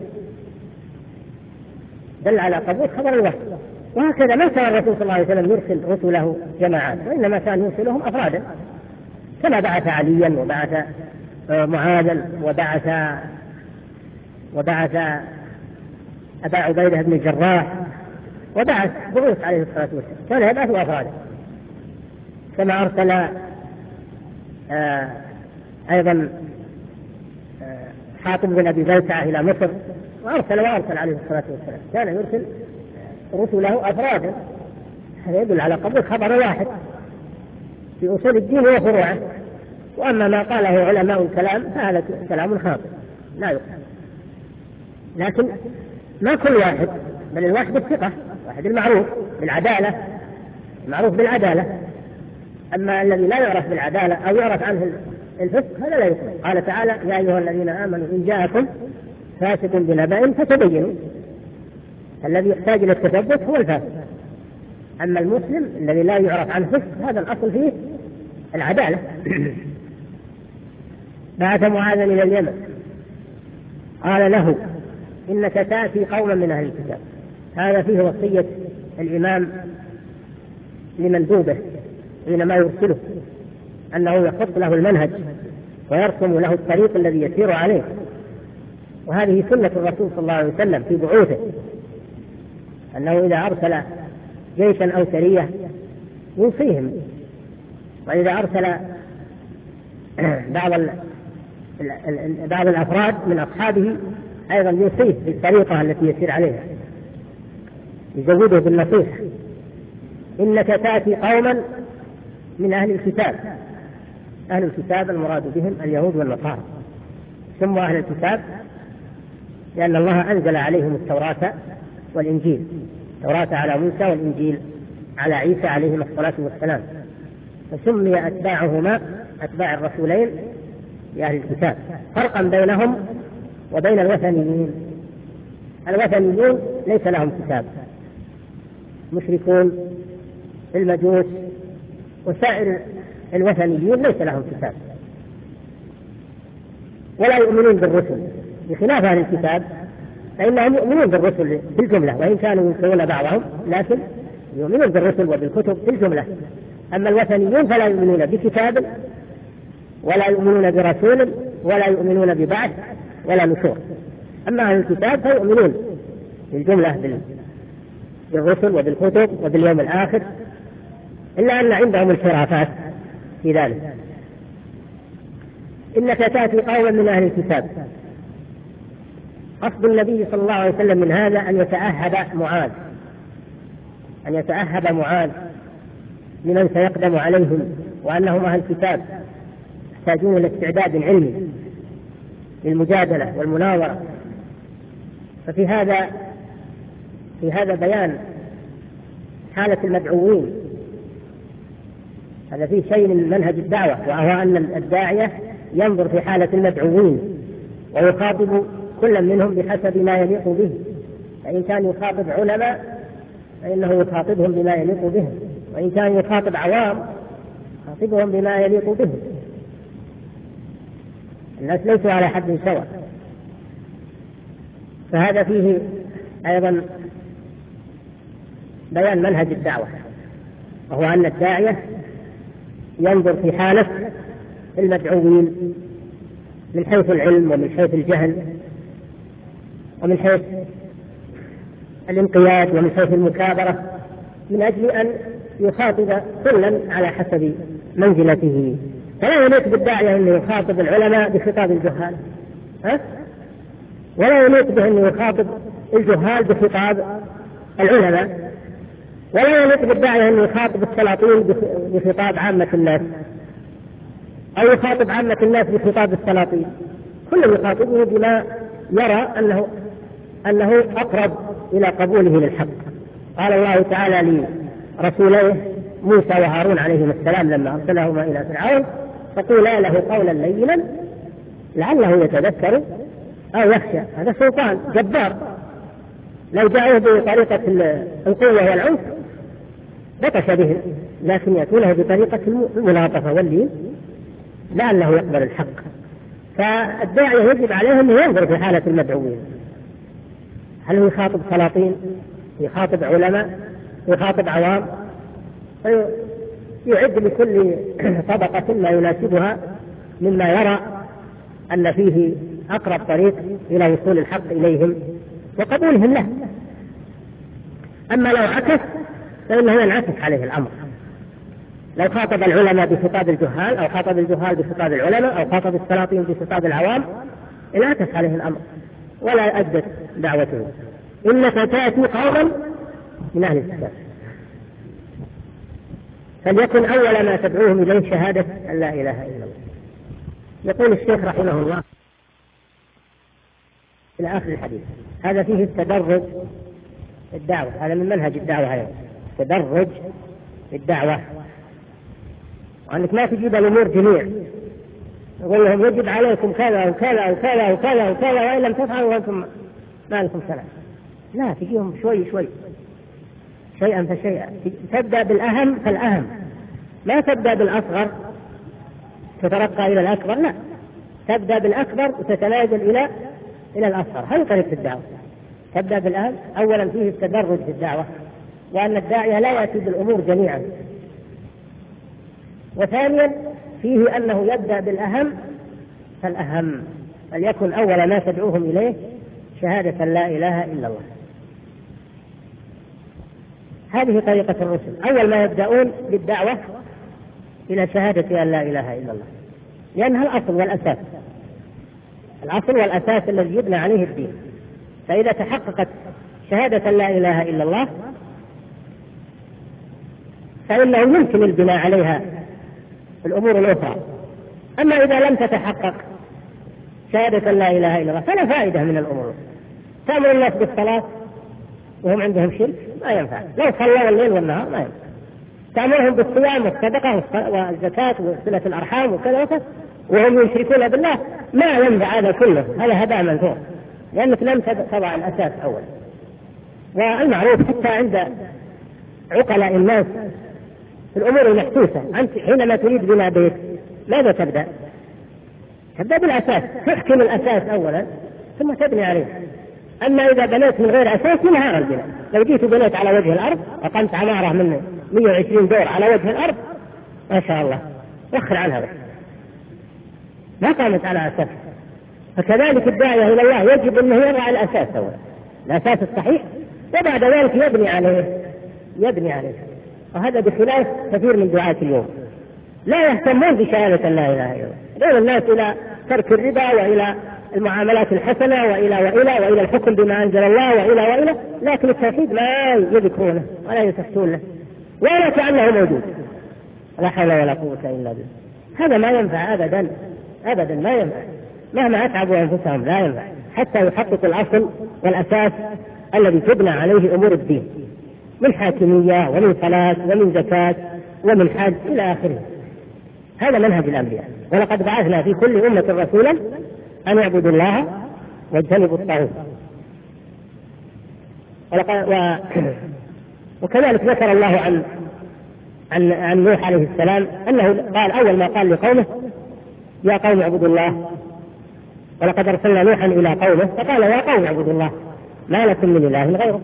دل على قبول خبر الواحد. وهكذا ما كان الرسول صلى الله عليه وسلم يرسل رسله جماعات، وإنما كان يرسلهم أفرادا، كما بعث عليا وبعث معاذا وبعث وبعث أبا عبيدة بن الجراح وبعث بعوث عليه الصلاة والسلام، كان يبعث أفرادا. كما أرسل آه أيضا آه حاطب بن أبي بلتعة إلى مصر، وأرسل وأرسل عليه الصلاة والسلام، كان يرسل رسله أفرادا. هذا يدل على قبول خبر واحد في أصول الدين وفروعه. وأما ما قاله علماء الكلام فهذا كلام خاطئ لا يقبل. لكن ما كل واحد، بل الواحد الثقة، واحد المعروف بالعدالة، المعروف بالعدالة. أما الذي لا يعرف بالعدالة أو يعرف عنه الفسق هذا لا يقبل. قال تعالى: يا أيها الذين آمنوا إن جاءكم فاسق بنبأ فتبينوا. الذي يحتاج إلى التثبت هو الفاسق. أما المسلم الذي لا يعرف عنه فسق هذا الأصل فيه العدالة. بعث معاذا إلى اليمن قال له: إنك تأتي قوما من أهل الكتاب. هذا فيه وصية الإمام لمندوبه حينما يرسله، أنه يخط له المنهج ويرسم له الطريق الذي يسير عليه. وهذه سنة الرسول صلى الله عليه وسلم في بعوثه، أنه إذا أرسل جيشا أو سرية يوصيهم، وإذا أرسل بعض بعض الأفراد من أصحابه أيضا يوصيه بالطريقة التي يسير عليها، يزوده بالنصيحة. إنك تأتي قوما من أهل الكتاب. أهل الكتاب المراد بهم اليهود والنصارى، سموا أهل الكتاب لأن الله أنزل عليهم التوراة والإنجيل، التوراة على موسى والإنجيل على عيسى عليهم الصلاة والسلام، فسمي أتباعهما أتباع الرسولين بأهل الكتاب، فرقا بينهم وبين الوثنيين. الوثنيون ليس لهم كتاب، مشركون المجوس وسائر الوثنيين ليس لهم كتاب ولا يؤمنون بالرسل، بخلاف أهل الكتاب فإنهم يؤمنون بالرسل بالجملة، وإن كانوا ينكرون بعضهم لكن يؤمنون بالرسل وبالكتب بالجملة. أما الوثنيون فلا يؤمنون بكتاب ولا يؤمنون برسول ولا يؤمنون ببعث ولا نشور. أما أهل الكتاب فيؤمنون بالجملة بالرسل وبالكتب وباليوم الآخر، إلا أن عندهم الخرافات في ذلك. إنك تأتي قوما من أهل الكتاب. قصد النبي صلى الله عليه وسلم من هذا أن يتأهب معاذ أن يتأهب معاذ لمن سيقدم عليهم، وأنهم أهل الكتاب يحتاجون إلى استعداد علمي للمجادلة والمناظرة. ففي هذا في هذا بيان حالة المدعوين، هذا فيه شيء من منهج الدعوة، وهو أن الداعية ينظر في حالة المدعوين ويخاطب كل منهم بحسب ما يليق به. فإن كان يخاطب علماء فإنه يخاطبهم بما يليق بهم، وإن كان يخاطب عوام يخاطبهم بما يليق بهم. الناس ليسوا على حد سواء. فهذا فيه أيضا بيان منهج الدعوة، وهو أن الداعية ينظر في حالة المدعوين من حيث العلم ومن حيث الجهل ومن حيث الانقياد ومن حيث المكابرة، من أجل أن يخاطب كلا على حسب منزلته. فلا يليق بالداعية أن يخاطب العلماء بخطاب الجهال، ها؟ ولا يليق به أن يخاطب الجهال بخطاب العلماء، ولا يليق بالداعية أن يخاطب السلاطين بخطاب عامة الناس، أو يخاطب عامة الناس بخطاب السلاطين. كل يخاطبه بما يرى أنه أنه أقرب إلى قبوله للحق. قال الله تعالى لرسوليه موسى وهارون عليهما السلام لما أرسلهما إلى فرعون: فقولا له قولا لينا لعله يتذكر أو يخشى. هذا سلطان جبار، لو جاءوه بطريقة القوة والعنف بطش به، لكن يأتونه بطريقة الملاطفة واللين لعله يقبل الحق. فالداعية يجب عليه أن ينظر في حالة المدعوين، هل هو يخاطب سلاطين، يخاطب علماء، يخاطب عوام، يعد لكل طبقة ما يناسبها مما يرى أن فيه أقرب طريق إلى وصول الحق إليهم وقبولهم له. أما لو عكس فإنه ينعكس عليه الأمر، لو خاطب العلماء بخطاب الجهال، أو خاطب الجهال بخطاب العلماء، أو خاطب السلاطين بخطاب العوام، انعكس عليه الأمر ولا أدت دعوته. إنك تأتي قوما من أهل الكتاب، فليكن أول ما تدعوهم إليه شهادة أن لا إله إلا الله. يقول الشيخ رحمه الله إلى آخر الحديث: هذا فيه التدرج في الدعوة، هذا من منهج الدعوة، هذا التدرج في الدعوة، وأنك ما تجيب الأمور جميع، يقول لهم يجب عليكم كذا وكذا وكذا وكذا وكذا، وإن لم تفعلوا وأنتم ما لكم سلام. لا، تجيهم شوي شوي، شيئا فشيئا، تبدأ بالأهم فالأهم، ما تبدأ بالأصغر تترقى إلى الأكبر، لا، تبدأ بالأكبر وتتنازل إلى إلى الأصغر. هذه طريقة الدعوة، تبدأ بالأهم. أولا فيه التدرج في الدعوة، وأن الداعية لا يأتي بالأمور جميعا. وثانيا فيه أنه يبدأ بالأهم فالأهم، فليكن أول ما تدعوهم إليه شهادة لا إله إلا الله. هذه طريقة الرسل، أول ما يبدأون بالدعوة إلى شهادة أن لا إله إلا الله، لأنها الأصل والأساس، الأصل والأساس الذي يبنى عليه الدين. فإذا تحققت شهادة لا إله إلا الله فإنه يمكن البناء عليها الأمور الأخرى. أما إذا لم تتحقق شهادة لا إله إلا الله فلا فائدة من الأمور. تأمر الناس بالصلاة وهم عندهم شرك ما ينفع، لو صلوا الليل والنهار ما ينفع. تأمرهم بالصيام والصدقة والزكاة وصلة الأرحام وكذا وكذا وهم يشركون بالله ما ينفع هذا كله، هذا هباء منثور، لأنك لم تضع الأساس أول. والمعروف حتى عند عقلاء الناس في الأمور المحسوسة، أنت حينما تريد بناء بيت ماذا تبدأ؟ تبدأ بالأساس، تحكم الأساس أولا ثم تبني عليه. أما إذا بنيت من غير أساس منهار البناء. لو جيت بنيت على وجه الأرض أقمت عمارة من مئة وعشرين دور على وجه الأرض ما شاء الله وخر عنها بس، ما قامت على أساس. فكذلك الداعية إلى الله يجب أنه يضع الأساس أولا، الأساس الصحيح، وبعد ذلك يبني عليه يبني عليه. وهذا بخلاف كثير من دعاة اليوم، لا يهتمون بشهادة لا إله إلا الله، يدعون الناس إلى ترك الربا وإلى المعاملات الحسنة وإلى وإلى وإلى الحكم بما أنزل الله وإلى وإلى، لكن التوحيد ما يذكرونه ولا يتفتون له ولا كأنه موجود. لا حول ولا قوة إلا بالله. هذا ما ينفع أبدا أبدا، ما ينفع مهما أتعبوا أنفسهم، لا ينفع حتى يحقق الأصل والأساس الذي تبنى عليه أمور الدين من حاكمية ومن صلاة ومن زكاة ومن حج إلى آخره. هذا منهج الأنبياء. ولقد بعثنا في كل أمة رسولا أن يعبدوا الله واجتنبوا الطاغوت. و... وكذلك ذكر الله عن عن عن نوح عليه السلام أنه قال أول ما قال لقومه يا قوم اعبدوا الله، ولقد أرسلنا نوحا إلى قومه فقال يا قوم اعبدوا الله ما لكم من إله غيره.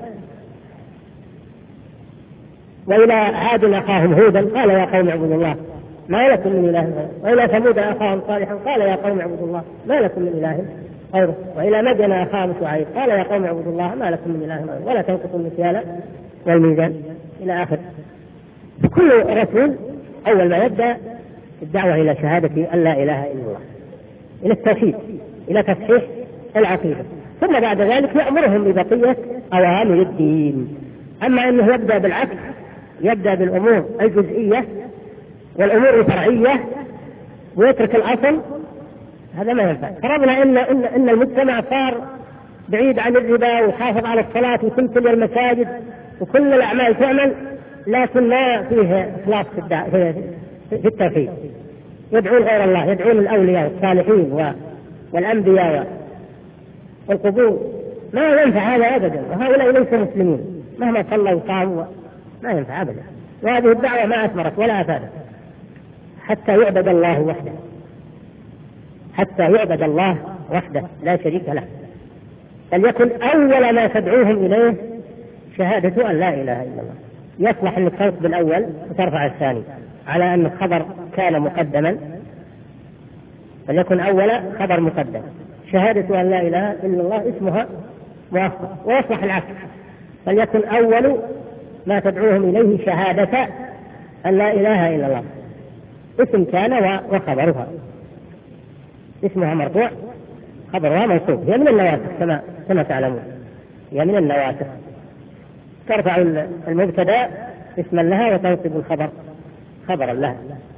وإلى عاد أخاهم هودا قال يا قوم اعبدوا الله ما لكم من إله غيره. وإلى ثمود أخاهم صالحا قال يا قوم اعبدوا الله ما لكم من إله غيره. وإلى مدين أخاهم شعيب قال يا قوم اعبدوا الله ما لكم من إله غيره ولا تنقصوا المكيال والميزان إلى آخر. كل رسول أول ما يبدأ الدعوة إلى شهادة أن لا إله إلا الله، إلى التوحيد، إلى تصحيح العقيدة. ثم بعد ذلك يأمرهم ببقية أوامر الدين. أما أنه يبدأ بالعكس، يبدأ بالأمور الجزئية والأمور الفرعية ويترك الأصل، هذا ما ينفع. فرضنا إن, إن, إن المجتمع صار بعيد عن الربا وحافظ على الصلاة وتمثل المساجد وكل الأعمال تعمل، لكن ما فيه إخلاص في, في التوحيد، يدعون غير الله، يدعون الأولياء والصالحين والأنبياء والقبور، ما ينفع هذا أبدا. وهؤلاء ليسوا مسلمين مهما صلوا وصاموا، ما ينفع أبدا. وهذه الدعوة ما أثمرت ولا أفادت حتى يعبد الله وحده، حتى يعبد الله وحده لا شريك له. فليكن أول ما تدعوهم إليه شهادة أن لا إله إلا الله. يصلح أن تنصب بالأول وترفع الثاني على أن الخبر كان مقدما، فليكن أول خبر مقدم. شهادة أن لا إله إلا الله اسمها مؤخر، ويصلح العكس، فليكن أول ما تدعوهم إليه شهادة أن لا إله إلا الله، اسم كان وخبرها، اسمها مرفوع خبرها منصوب. هي من النواسخ كما كما تعلمون، هي من النواسخ، ترفع المبتدا اسما لها وتنصب الخبر خبرا لها.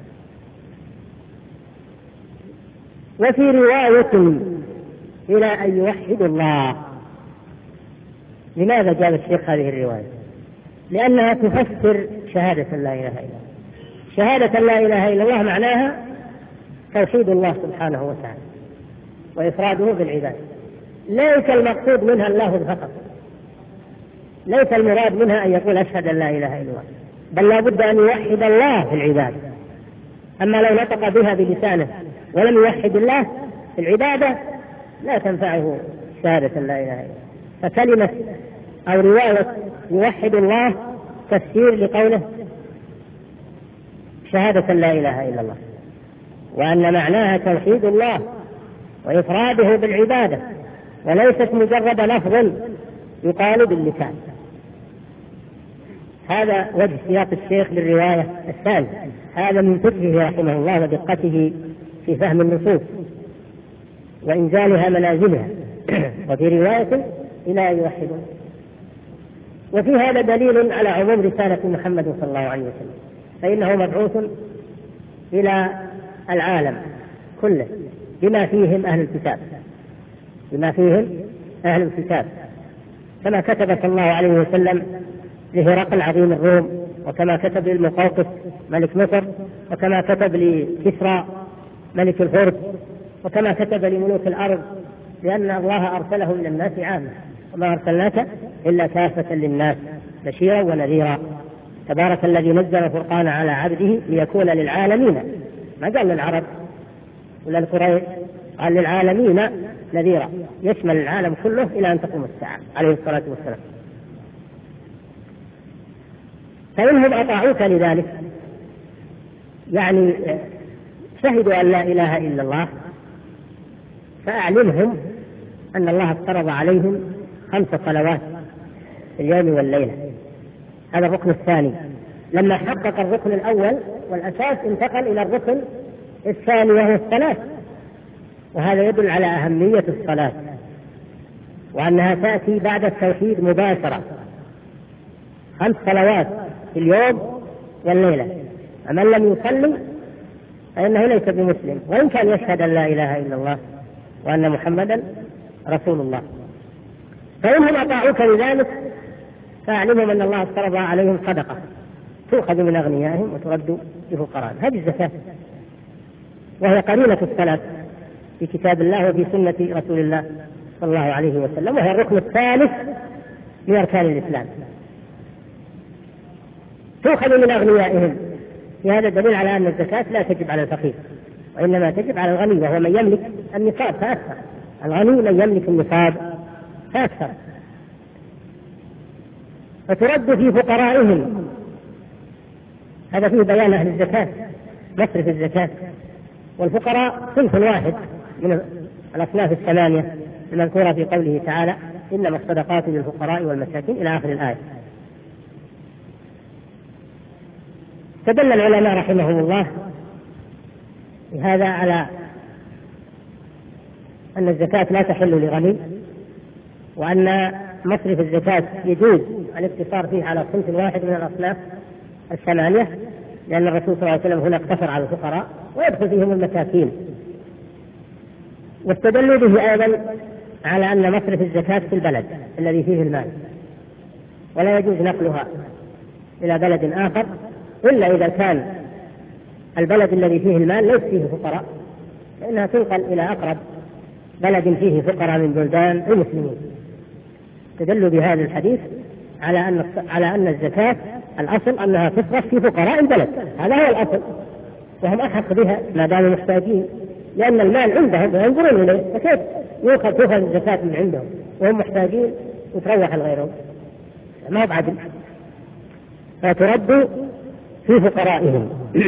وفي رواية إلى أن يوحدوا الله. لماذا جاب الشيخ هذه الرواية؟ لأنها تفسر شهادة لا إله إلا الله. شهادة لا إله إلا الله معناها توحيد الله سبحانه وتعالى وإفراده بالعبادة. ليس المقصود منها اللفظ فقط، ليس المراد منها أن يقول أشهد أن لا إله إلا الله، بل لا بد أن يوحد الله في العبادة. أما لو نطق بها بلسانه ولم يوحد الله في العبادة لا تنفعه شهادة لا إله إلا الله. فكلمة أو رواية يوحد الله تفسير لقوله شهادة لا إله إلا الله، وأن معناها توحيد الله وإفراده بالعبادة، وليست مجرد لفظ يقال باللسان. هذا وجه سياق الشيخ للرواية الثانية. هذا من فقهه رحمه الله ودقته في فهم النصوص وإنزالها منازلها. وفي رواية إلى يوحدوا. وفي هذا دليل على عموم رسالة محمد صلى الله عليه وسلم، فإنه مبعوث إلى العالم كله بما فيهم أهل الكتاب، بما فيهم أهل الكتاب، كما كتب صلى الله عليه وسلم لهرقل عظيم الروم، وكما كتب للمقوقس ملك مصر، وكما كتب لكسرى ملك الفرس، وكما كتب لملوك الأرض، لأن الله أرسله إلى الناس عامة، وما أرسلناك إلا كافة للناس بشيرا ونذيرا. تبارك الذي نزل الفرقان على عبده ليكون للعالمين، ما قال للعرب ولا القريش، قال للعالمين نذيرا، يشمل العالم كله إلى أن تقوم الساعة عليه الصلاة والسلام. فإنهم أطاعوك لذلك، يعني شهدوا أن لا إله إلا الله، فأعلمهم أن الله افترض عليهم خمس صلوات في اليوم والليلة. هذا الركن الثاني. لما حقق الركن الأول والأساس انتقل إلى الركن الثاني وهو الصلاة، وهذا يدل على أهمية الصلاة وأنها تأتي بعد التوحيد مباشرة. خمس صلوات في اليوم والليلة، ومن لم يصلي فإنه ليس بمسلم، وإن كان يشهد أن لا إله إلا الله وأن محمدا رسول الله. فإنهم أطاعوك لذلك فأعلمهم أن الله افترض عليهم صدقة تؤخذ من أغنيائهم وترد لفقراء. هذه الزكاة، وهي قرينة الصلاة في كتاب الله وفي سنة رسول الله صلى الله عليه وسلم، وهي الركن الثالث من أركان الإسلام. تؤخذ من أغنيائهم، في هذا دليل على أن الزكاة لا تجب على الفقير، وإنما تجب على الغني، وهو من يملك النصاب فأكثر. الغني من يملك النصاب فأكثر. فترد في فقرائهم. هذا فيه بيان أهل الزكاة، مصرف الزكاة. والفقراء صنف واحد من الأصناف الثمانية المذكورة في قوله تعالى إنما الصدقات للفقراء والمساكين إلى آخر الآية. تدل العلماء رحمهم الله بهذا على أن الزكاة لا تحل لغني وأن مصرف الزكاة يجوز الاقتصار فيه على صنف واحد من الأصناف الثمانية، لأن الرسول صلى الله عليه وسلم هنا اقتصر على الفقراء ويدخل فيهم المساكين. واستدلوا به أيضا على أن مصرف الزكاة في البلد الذي فيه المال، ولا يجوز نقلها إلى بلد آخر إلا إذا كان البلد الذي فيه المال ليس فيه فقراء، فإنها تنقل إلى أقرب بلد فيه فقراء من بلدان المسلمين. استدلوا بهذا الحديث على أن على أن الزكاة الأصل أنها تصرف في فقراء البلد، هذا هو الأصل، وهم أحق بها ما داموا محتاجين، لأن المال عندهم وينظرون إليه، فكيف يؤخذ تؤخذ الزكاة من عندهم وهم محتاجين وتروح لغيرهم؟ ما هو بعدل، فترد في فقرائهم.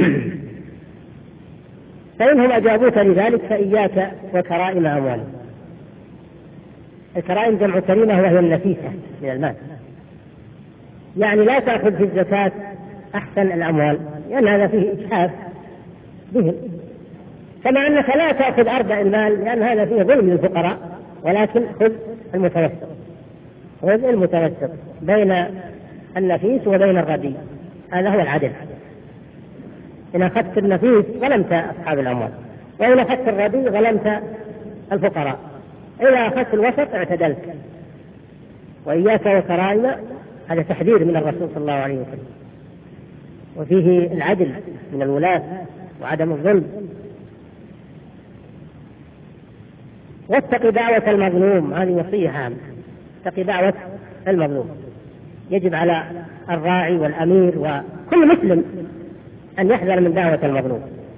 فإنهم أجابوك لذلك فإياك وكرائم أموالهم. الكرائم جمع كريمة وهي النفيسة من المال، يعني لا تأخذ في الزكاة أحسن الأموال لأن هذا فيه إجحاف بهم، كما أنك لا تأخذ أردأ المال لأن هذا فيه ظلم للفقراء، ولكن خذ المتوسط، خذ المتوسط بين النفيس وبين الرديء، هذا هو العدل. إن أخذت النفيس ظلمت أصحاب الأموال، وإن أخذت الرديء ظلمت الفقراء، إذا أخذت الوسط اعتدلت. وإياك وكرائم، هذا تحذير من الرسول صلى الله عليه وسلم، وفيه العدل من الولاة وعدم الظلم. واتق دعوة المظلوم، هذه وصية هامة، اتق دعوة المظلوم. يجب على الراعي والأمير وكل مسلم أن يحذر من دعوة المظلوم،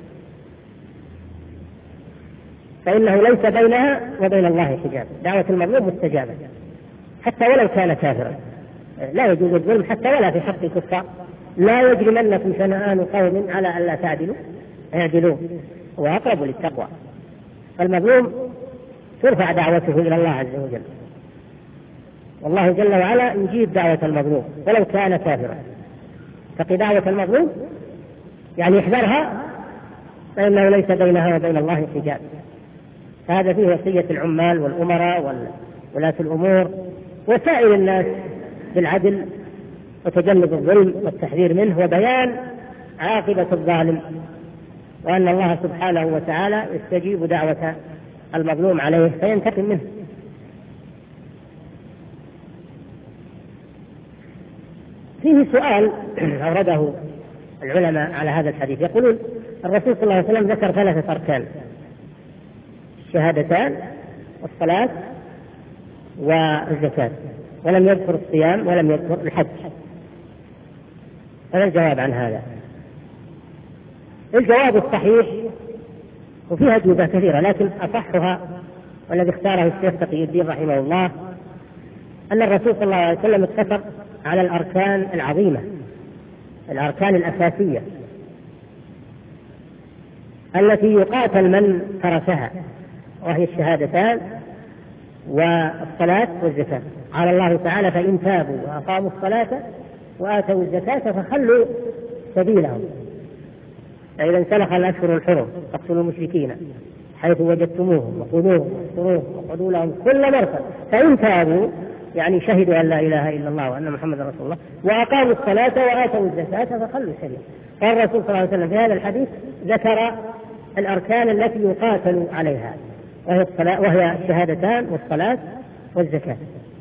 فإنه ليس بينها وبين الله حجاب. دعوة المظلوم مستجابة حتى ولو كان كافرا، لا يجوز الظلم حتى ولا في حق الكفار. لا يجرمنكم شنآن قوم على ألا تعدلوا اعدلوا هو أقرب للتقوى. فالمظلوم ترفع دعوته إلى الله عز وجل، والله جل وعلا يجيب دعوة المظلوم ولو كان كافرا. اتق دعوة المظلوم يعني احذرها، فإنه ليس بينها وبين الله حجاب. هذا فيه وصية العمال والأمراء وولاة الأمور وسائر الناس بالعدل وتجنب الظلم والتحذير منه وبيان عاقبة الظالم، وأن الله سبحانه وتعالى يستجيب دعوة المظلوم عليه فينتقم منه. فيه سؤال أورده العلماء على هذا الحديث، يقولون الرسول صلى الله عليه وسلم ذكر ثلاثة أركان: الشهادتان والصلاة والزكاة، ولم يذكر الصيام ولم يذكر الحج. فما الجواب عن هذا؟ الجواب الصحيح، وفيها أجوبة كثيرة لكن أصحها والذي اختاره الشيخ تقي الدين رحمه الله، أن الرسول صلى الله عليه وسلم اقتصر على الأركان العظيمة، الأركان الأساسية التي يقاتل من تركها، وهي الشهادتان والصلاة والزكاة. قال الله تعالى: فإن تابوا وأقاموا الصلاة وآتوا الزكاة فخلوا سبيلهم، فإذا انسلخ الأشهر الحرم فاقتلوا المشركين حيث وجدتموهم وخذوهم واحصروهم وقعدوا لهم كل مرصد، فإن تابوا يعني شهدوا أن لا إله إلا الله وأن محمد رسول الله وأقاموا الصلاة وآتوا الزكاة فخلوا سبيلهم. قال الرسول صلى الله عليه وسلم في هذا الحديث ذكر الأركان التي يقاتل عليها، وهي الصلاة وهي الشهادتان والصلاة والزكاة.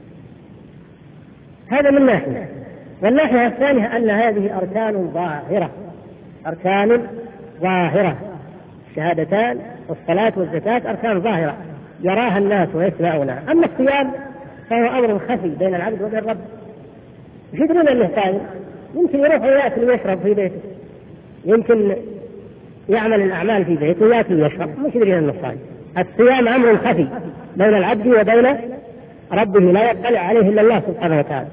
هذا من ناحية. والناحية الثانية أن هذه أركان ظاهرة، أركان ظاهرة، الشهادتان والصلاة والزكاة أركان ظاهرة يراها الناس ويسمعونها. أما الصيام فهو أمر خفي بين العبد وبين الرب، مش يدرون أنه صائم، يمكن يروح ويأكل ويشرب في بيته، يمكن يعمل الأعمال في بيته ويأكل ويشرب، مش يدرون أنه صائم. الصيام أمر خفي بين العبد وبين ربه لا يطلع عليه إلا الله سبحانه وتعالى،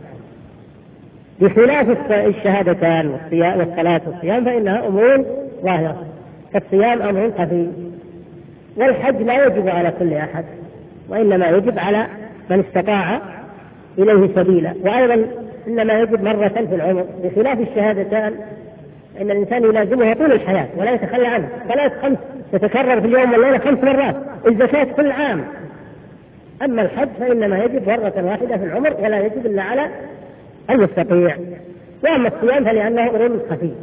بخلاف الشهادتان والصلاة والصيام فإنها أمور ظاهرة. فالصيام أمر خفي. والحج لا يجب على كل أحد، وإنما يجب على من استطاع إليه سبيلا، وأيضا إنما يجب مرة في العمر، بخلاف الشهادتان إن الإنسان يلازمها طول الحياة ولا يتخلى عنها. صلاة خمس تتكرر في اليوم والليلة خمس مرات، الزكاة كل عام، أما الحج فإنما يجب مرة واحدة في العمر ولا يجب إلا على المستطيع. وأما الصيام فلأنه أمر خفي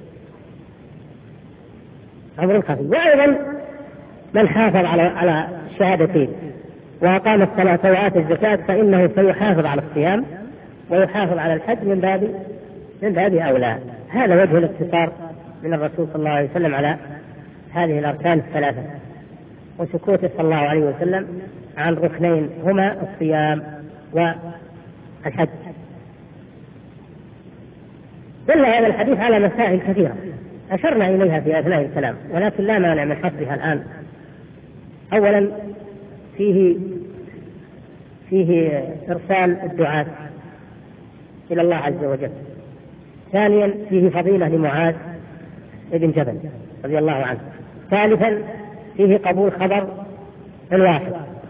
أمر خفي. وأيضا من حافظ على على الشهادتين وأقام الصلاة وآتى الزكاة فإنه سيحافظ على الصيام ويحافظ على الحج من باب من باب أولى. هذا وجه الاقتصار من الرسول صلى الله عليه وسلم على هذه الأركان الثلاثة، وسكوته صلى الله عليه وسلم عن ركنين هما الصيام والحج. دل هذا الحديث على مسائل كثيرة أشرنا إليها في أثناء الكلام، ولكن لا مانع من حصرها الآن. أولا فيه فيه إرسال الدعاة إلى الله عز وجل. ثانيا فيه فضيلة لمعاذ بن جبل رضي الله عنه. ثالثا فيه قبول خبر الواحد.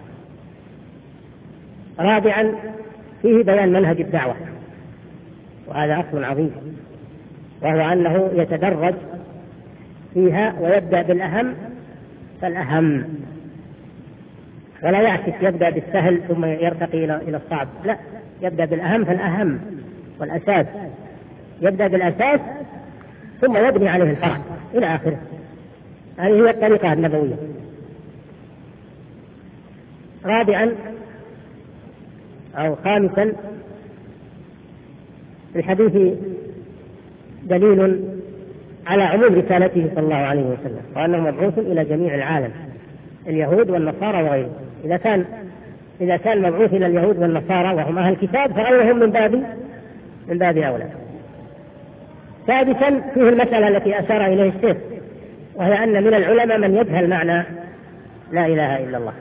رابعا فيه بيان منهج الدعوة، وهذا أصل عظيم، وهو أنه يتدرج فيها ويبدأ بالأهم فالأهم، ولا يعكس يبدأ بالسهل ثم يرتقي إلى الصعب، لا، يبدأ بالأهم فالأهم والأساس، يبدأ بالأساس ثم يبني عليه الفرع إلى آخره. هذه هي الطريقة النبوية. رابعا أو خامسا في الحديث دليل على عموم رسالته صلى الله عليه وسلم، وأنه مبعوث إلى جميع العالم، اليهود والنصارى وغيرهم. إذا كان إذا كان مبعوث إلى اليهود والنصارى وهم أهل الكتاب فغيرهم من باب من باب أولى. سادسا فيه المسألة التي أشار إليه الشيخ، وهي أن من العلماء من يجهل معنى لا إله إلا الله.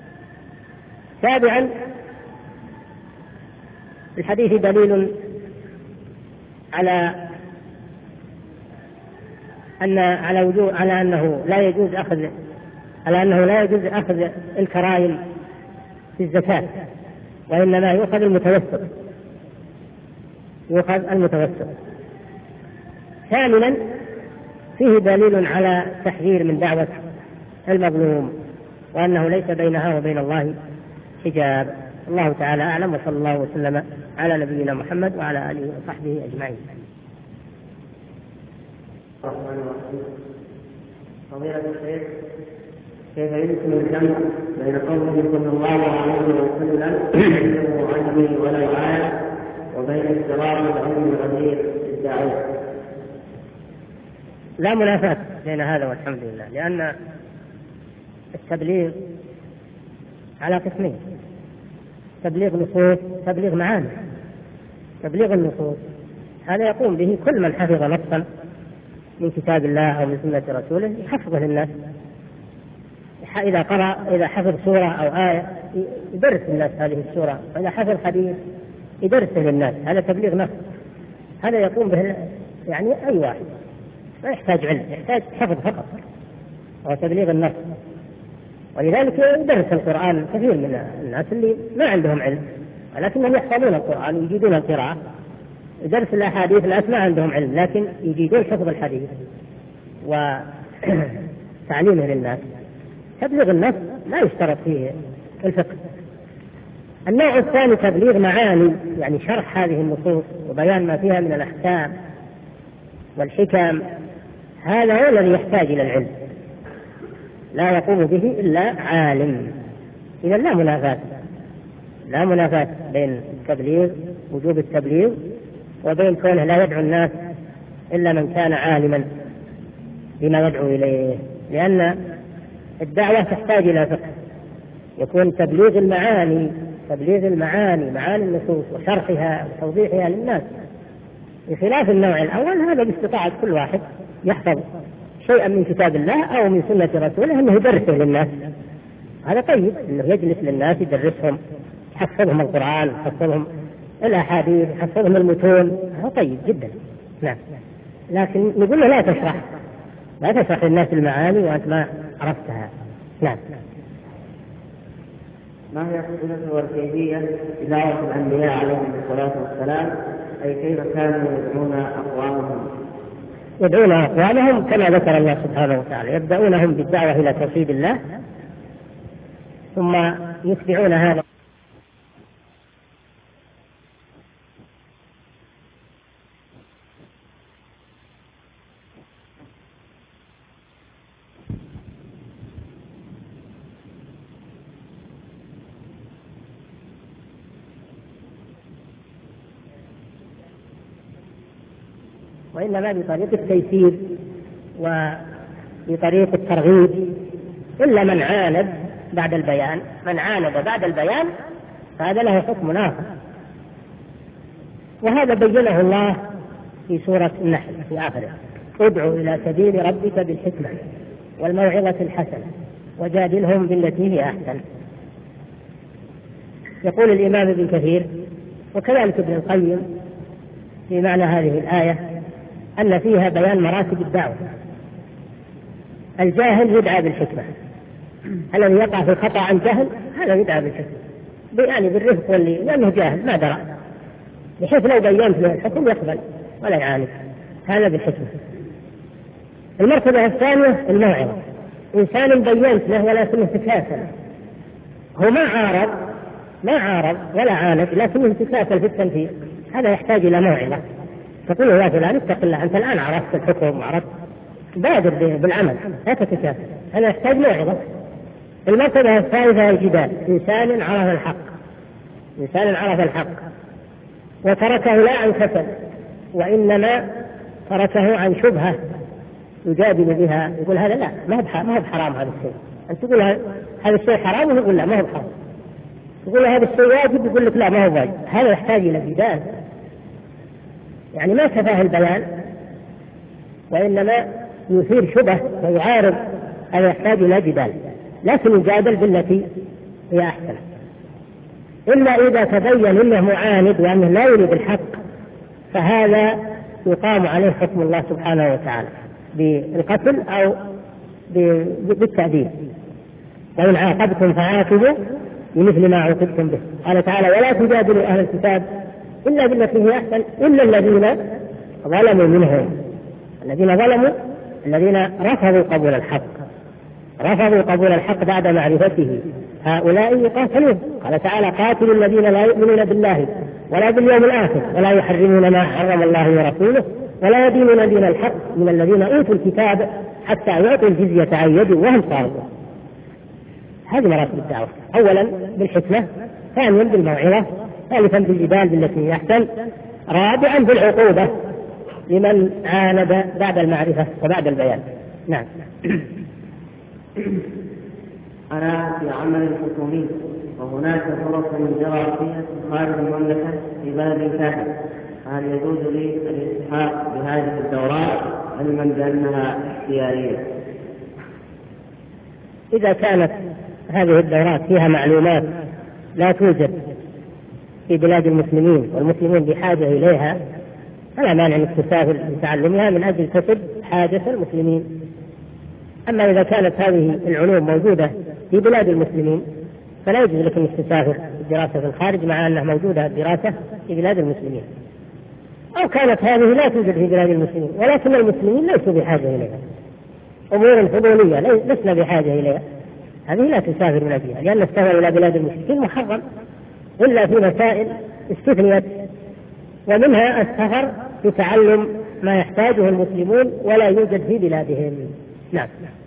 سابعا الحديث دليل على أن على وجوب على أنه لا يجوز أخذ على أنه لا يجوز أخذ الكرائم في الزكاة، وإنما يؤخذ المتوسط يؤخذ المتوسط. ثامنا فيه دليل على تحذير من دعوة المظلوم، وأنه ليس بينها وبين الله حجاب. الله تعالى أعلم، وصلى الله وسلم على نبينا محمد وعلى آله وصحبه أجمعين. فضيلة الشيخ، كيف يمكن الجمع بين قوله صلى الله عليه وسلم انه عندي ولا يعاد وبين اضطراب العلم الغزير في الدعوة؟ لا منافاة بين هذا والحمد لله، لأن التبليغ على قسمين: تبليغ نصوص، تبليغ معاني. تبليغ النصوص هذا يقوم به كل من حفظ نصا من كتاب الله أو من سنة رسوله يحفظه للناس. إذا قرأ إذا حفظ سورة أو آية يدرس الناس هذه السورة، وإذا حفظ حديث يدرسه للناس. هذا تبليغ نص، هذا يقوم به يعني أي واحد، ما يحتاج علم، يحتاج حفظ فقط، هو تبليغ النص. ولذلك يدرس القرآن كثير من الناس اللي ما عندهم علم ولكنهم يحفظون القرآن ويجيدون القراءة. يدرس الأحاديث ناس ما عندهم علم لكن يجيدون حفظ الحديث وتعليمه للناس. تبليغ النص لا يشترط فيه الفقه. النوع الثاني تبليغ معاني، يعني شرح هذه النصوص وبيان ما فيها من الأحكام والحكم. هذا هو الذي يحتاج إلى العلم، لا يقوم به إلا عالم. إذا لا منافاة لا منافاة بين التبليغ، وجوب التبليغ، وبين كونه لا يدعو الناس إلا من كان عالما بما يدعو إليه، لأن الدعوة تحتاج إلى فقه. يكون تبليغ المعاني تبليغ المعاني معاني النصوص وشرحها وتوضيحها للناس، بخلاف النوع الأول. هذا باستطاعة كل واحد يحفظ شيئا من كتاب الله أو من سنة رسوله أنه يدرسه للناس. هذا طيب، أنه يجلس للناس يدرسهم، يحفظهم القرآن، يحفظهم الأحاديث، يحفظهم المتون، هذا طيب جدا. نعم، لكن نقول له لا تشرح لا تشرح للناس المعاني وأنت ما عرفتها. نعم. ما هي الصفة والكيفية دعوة الأنبياء عليهم الصلاة والسلام، أي كيف كانوا يدعون أقوامهم؟ يدعون أقوامهم كما ذكر الله سبحانه وتعالى، يبدأونهم بالدعوة إلى توحيد الله، ثم يتبعون هذا. وإنما بطريق التيسير وبطريق الترغيب، إلا من عاند بعد البيان. من عاند بعد البيان فهذا له حكم آخر، وهذا بينه الله في سورة النحل في آخره: ادعو إلى سبيل ربك بالحكمة والموعظة الحسنة وجادلهم بالتي هي أحسن. يقول الإمام ابن كثير وكذلك ابن القيم في معنى هذه الآية أن فيها بيان مراتب الدعوة. الجاهل يدعى بالحكمة، الذي يقع في الخطأ عن جهل هذا يدعى بالحكمة، يعني بالرفق واللي لأنه جاهل ما درى، بحيث لو بينت له الحكم يقبل ولا يعاند، هذا بالحكمة. المرتبة الثانية الموعظة، إنسان بينت له ولكنه تكاسل، هو ما عارض ما عارض ولا عاند لكنه تكاسل في التنفيذ، هذا يحتاج إلى موعظة. تقول يا فلان اتق الله، أنت الآن عرفت الحكم وعرفت، بادر بالعمل لا تتكاسل، هذا يحتاج موعظة. المرتبة الثالثة الجدال، إنسان عرف الحق إنسان عرف الحق وتركه لا عن كسل، وإنما تركه عن شبهة يجادل بها، يقول هذا لا ما هو ما هو بحرام هذا الشيء، أنت تقول هذا الشيء حرام ويقول لا ما هو بحرام، تقول هذا الشيء واجب يقول لك لا ما هو واجب، هذا يحتاج إلى جدال، يعني ما كفاه البيان وإنما يثير شبه ويعارض، هذا يحتاج إلى جدال، لكن يجادل بالتي هي أحسن. إلا إذا تبين أنه معاند وأنه لا يريد الحق فهذا يقام عليه حكم الله سبحانه وتعالى بالقتل أو بالتأديب. وإن عاقبتم فعاقبوا بمثل ما عوقبتم به. قال تعالى: ولا تجادلوا أهل الكتاب إلا بالتي هي أحسن إلا الذين ظلموا منهم. الذين ظلموا الذين رفضوا قبول الحق رفضوا قبول الحق بعد معرفته، هؤلاء يقاتلون. قال تعالى: قاتلوا الذين لا يؤمنون بالله ولا باليوم الآخر ولا يحرمون ما حرم الله ورسوله ولا يدينون دين الحق من الذين أوتوا الكتاب حتى يعطوا الجزية عن يد وهم صاغرون. هذه مراتب الدعوة: أولا بالحكمة، ثانيا بالموعظة، ثالثا بالجدال بالتي هي أحسن، رابعا بالعقوبة لمن عاند بعد المعرفة وبعد البيان. نعم. أنا في عمل حكومي وهناك فرص جرى فيها خارج المملكة في بلد كافر، فهل يجوز لي الالتحاق بهذه الدورات علما بأنها اختيارية؟ إذا كانت هذه الدورات فيها معلومات لا توجد في بلاد المسلمين والمسلمين بحاجة إليها فلا مانع أن تسافر لتعلمها من أجل تسد حاجة المسلمين. أما إذا كانت هذه العلوم موجودة في بلاد المسلمين فلا يجوز لك أن تسافر الدراسة في الخارج مع أنها موجودة الدراسة في بلاد المسلمين، أو كانت هذه لا توجد في بلاد المسلمين ولكن المسلمين ليسوا بحاجة إليها، أمور فضولية لسنا بحاجة إليها، هذه لا تسافر من أجلها، لأن السفر إلى بلاد المشركين محرم إلا في مسائل استثنيت، ومنها السفر لتعلم ما يحتاجه المسلمون ولا يوجد في بلادهم. نعم.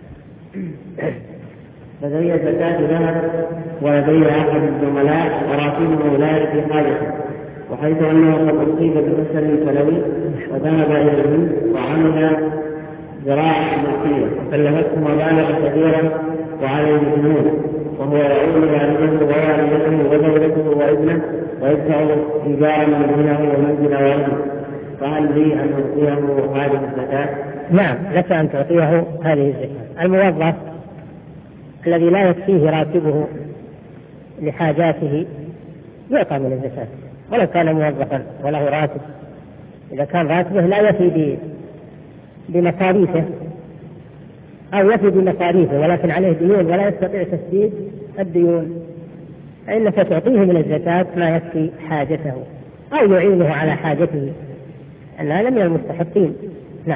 لدي زكاة ذهب ولدي أحد الزملاء وراتبه لا يأتي حاجته، وحيث أنه قد أصيب بكسر كلوي وذهب إلى الهند وعمل زراعة ملكية فكلفته مبالغ كبيرة وعليه ديون، وهو يعود والده ووالدته وزوجته وابنه ويدفع إيجارا منزله ومنزل والده، فهل لي أن أعطيه هذه الزكاة؟ نعم، لك أن تعطيه هذه الزكاة. الموظف الذي لا يكفيه راتبه لحاجاته يعطى من الزكاة ولو كان موظفا وله راتب، إذا كان راتبه لا يفي بمصاريفه أو يفي بمصاريفه ولكن عليه ديون ولا يستطيع تسديد الديون فإنك تعطيه من الزكاة ما يكفي حاجته أو يعينه على حاجته، أن هذا من المستحقين. نعم.